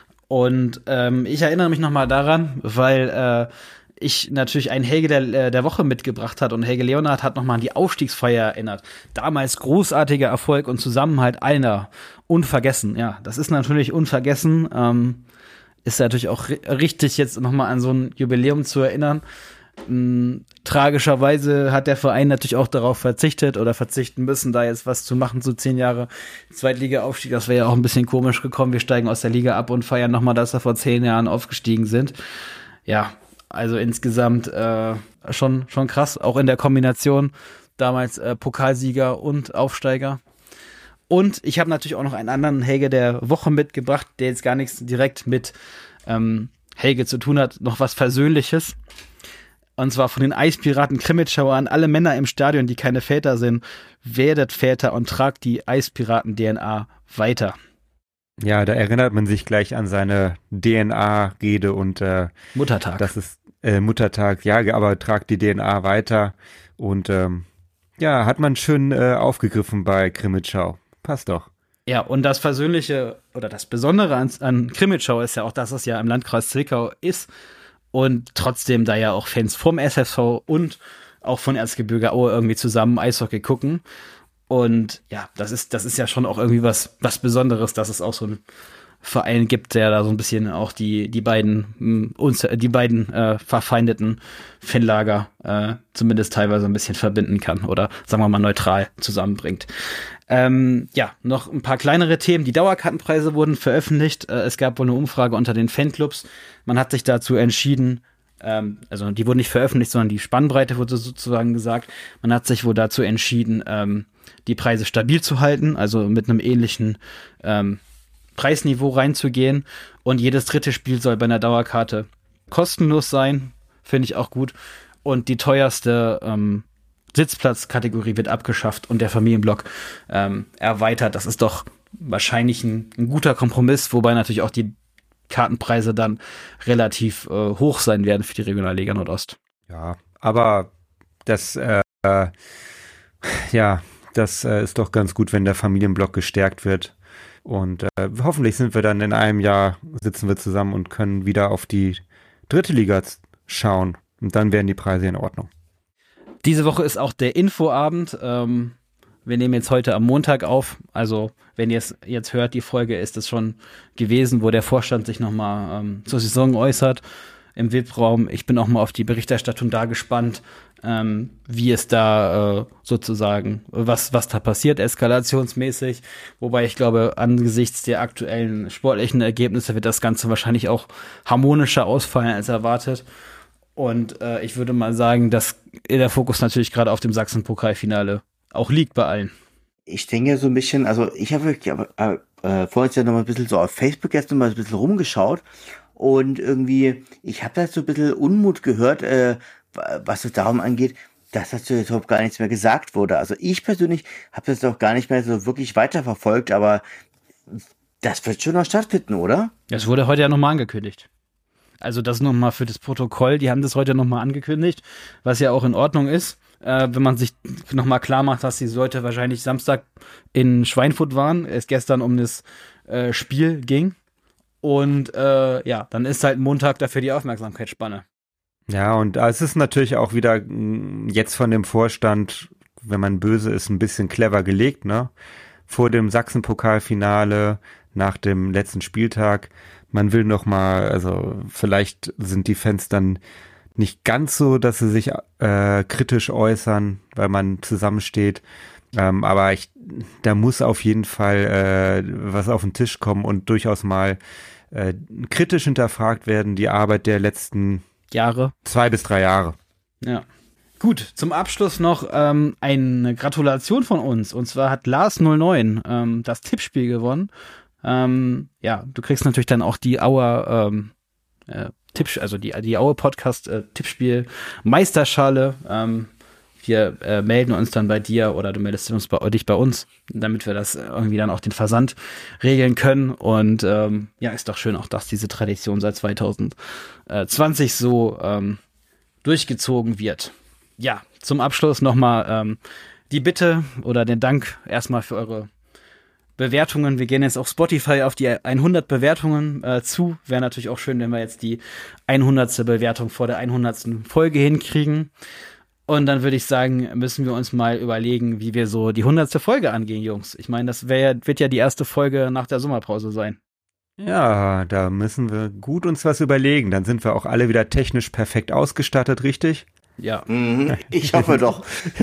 Und ähm, ich erinnere mich noch mal daran, weil äh, ich natürlich einen Helge der, der Woche mitgebracht hat und Helge Leonhardt hat nochmal an die Aufstiegsfeier erinnert. Damals großartiger Erfolg und Zusammenhalt einer. Unvergessen, ja, das ist natürlich unvergessen. Ähm, ist natürlich auch ri- richtig, jetzt nochmal an so ein Jubiläum zu erinnern. Ähm, tragischerweise hat der Verein natürlich auch darauf verzichtet oder verzichten müssen, da jetzt was zu machen, so zehn Jahre Zweitliga-Aufstieg. Das wäre ja auch ein bisschen komisch gekommen. Wir steigen aus der Liga ab und feiern nochmal, dass wir vor zehn Jahren aufgestiegen sind. Ja, also insgesamt äh, schon schon krass, auch in der Kombination damals äh, Pokalsieger und Aufsteiger. Und ich habe natürlich auch noch einen anderen Helge der Woche mitgebracht, der jetzt gar nichts direkt mit ähm, Helge zu tun hat, noch was Versöhnliches. Und zwar von den Eispiraten Krimitschau an alle Männer im Stadion, die keine Väter sind, werdet Väter und tragt die Eispiraten-D N A weiter. Ja, da erinnert man sich gleich an seine D N A-Rede und äh, Muttertag. das ist äh, Muttertag, ja, aber tragt die D N A weiter und ähm, ja, hat man schön äh, aufgegriffen bei Krimitschau. Passt doch. Ja, und das Versöhnliche oder das Besondere an, an Krimitschau ist ja auch, dass es ja im Landkreis Zwickau ist und trotzdem da ja auch Fans vom S S V und auch von Erzgebirge Aue irgendwie zusammen Eishockey gucken. Und ja, das ist, das ist ja schon auch irgendwie was, was Besonderes, dass es auch so einen Verein gibt, der da so ein bisschen auch die, die beiden, mh, uns, die beiden äh, verfeindeten Fanlager äh, zumindest teilweise ein bisschen verbinden kann oder sagen wir mal neutral zusammenbringt. Ähm, ja, noch ein paar kleinere Themen. Die Dauerkartenpreise wurden veröffentlicht. Äh, es gab wohl eine Umfrage unter den Fanclubs. Man hat sich dazu entschieden, ähm, also die wurden nicht veröffentlicht, sondern die Spannbreite wurde sozusagen gesagt. Man hat sich wohl dazu entschieden, ähm, die Preise stabil zu halten, also mit einem ähnlichen ähm, Preisniveau reinzugehen. Und jedes dritte Spiel soll bei einer Dauerkarte kostenlos sein. Finde ich auch gut. Und die teuerste ähm, Sitzplatzkategorie wird abgeschafft und der Familienblock ähm, erweitert. Das ist doch wahrscheinlich ein, ein guter Kompromiss, wobei natürlich auch die Kartenpreise dann relativ äh, hoch sein werden für die Regionalliga Nordost. Ja, aber das, äh, ja, das äh, ist doch ganz gut, wenn der Familienblock gestärkt wird. Und äh, hoffentlich sind wir dann in einem Jahr, sitzen wir zusammen und können wieder auf die dritte Liga schauen. Und dann wären die Preise in Ordnung. Diese Woche ist auch der Infoabend. Ähm, wir nehmen jetzt heute am Montag auf. Also wenn ihr es jetzt hört, die Folge ist es schon gewesen, wo der Vorstand sich nochmal ähm, zur Saison äußert im V I P-Raum. Ich bin auch mal auf die Berichterstattung da gespannt, ähm, wie es da äh, sozusagen, was, was da passiert, eskalationsmäßig. Wobei ich glaube, angesichts der aktuellen sportlichen Ergebnisse wird das Ganze wahrscheinlich auch harmonischer ausfallen als erwartet. Und äh, ich würde mal sagen, dass der Fokus natürlich gerade auf dem Sachsen-Pokalfinale auch liegt bei allen. Ich denke so ein bisschen, also ich habe wirklich äh, äh, vorhin ja noch mal ein bisschen so auf Facebook jetzt noch mal ein bisschen rumgeschaut und irgendwie, ich habe da so ein bisschen Unmut gehört, äh, was es darum angeht, dass dazu überhaupt gar nichts mehr gesagt wurde. Also ich persönlich habe das auch gar nicht mehr so wirklich weiterverfolgt, aber das wird schon noch stattfinden, oder? Das wurde heute ja nochmal angekündigt. Also das nochmal für das Protokoll, die haben das heute nochmal angekündigt, was ja auch in Ordnung ist, äh, wenn man sich nochmal klar macht, dass die Leute wahrscheinlich Samstag in Schweinfurt waren, es gestern um das äh, Spiel ging und äh, ja, dann ist halt Montag dafür die Aufmerksamkeitsspanne. Ja, und es ist natürlich auch wieder jetzt von dem Vorstand, wenn man böse ist, ein bisschen clever gelegt, ne? Vor dem Sachsen-Pokalfinale, nach dem letzten Spieltag. Man will noch mal, also vielleicht sind die Fans dann nicht ganz so, dass sie sich äh, kritisch äußern, weil man zusammensteht. Ähm, aber ich, da muss auf jeden Fall äh, was auf den Tisch kommen und durchaus mal äh, kritisch hinterfragt werden, die Arbeit der letzten Jahre. Zwei bis drei Jahre. Ja. Gut, zum Abschluss noch ähm, eine Gratulation von uns. Und zwar hat Lars null neun ähm, das Tippspiel gewonnen. Ähm, ja, du kriegst natürlich dann auch die Auer ähm, äh, Tipp, also die, die Auer Podcast äh, Tippspiel Meisterschale. Ähm, wir äh, melden uns dann bei dir oder du meldest uns bei, dich bei uns, damit wir das irgendwie dann auch den Versand regeln können. Und ähm, ja, ist doch schön auch, dass diese Tradition seit zwanzig zwanzig so ähm, durchgezogen wird. Ja, zum Abschluss nochmal ähm, die Bitte oder den Dank erstmal für eure Bewertungen. Wir gehen jetzt auf Spotify auf die hundert Bewertungen äh, zu. Wäre natürlich auch schön, wenn wir jetzt die hundertste Bewertung vor der hundertsten Folge hinkriegen. Und dann würde ich sagen, müssen wir uns mal überlegen, wie wir so die hundertste Folge angehen, Jungs. Ich meine, das wär, wird ja die erste Folge nach der Sommerpause sein. Ja, da müssen wir gut uns was überlegen. Dann sind wir auch alle wieder technisch perfekt ausgestattet, richtig? Ja. Mhm, ich hoffe doch.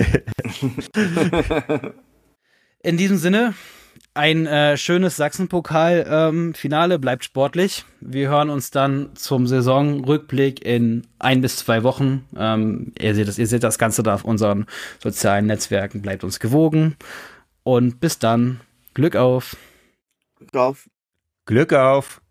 In diesem Sinne, ein äh, schönes Sachsen-Pokal-Finale, ähm, bleibt sportlich. Wir hören uns dann zum Saisonrückblick in ein bis zwei Wochen. Ähm, ihr seht das, ihr seht das Ganze da auf unseren sozialen Netzwerken. Bleibt uns gewogen. Und bis dann. Glück auf. Glück auf. Glück auf.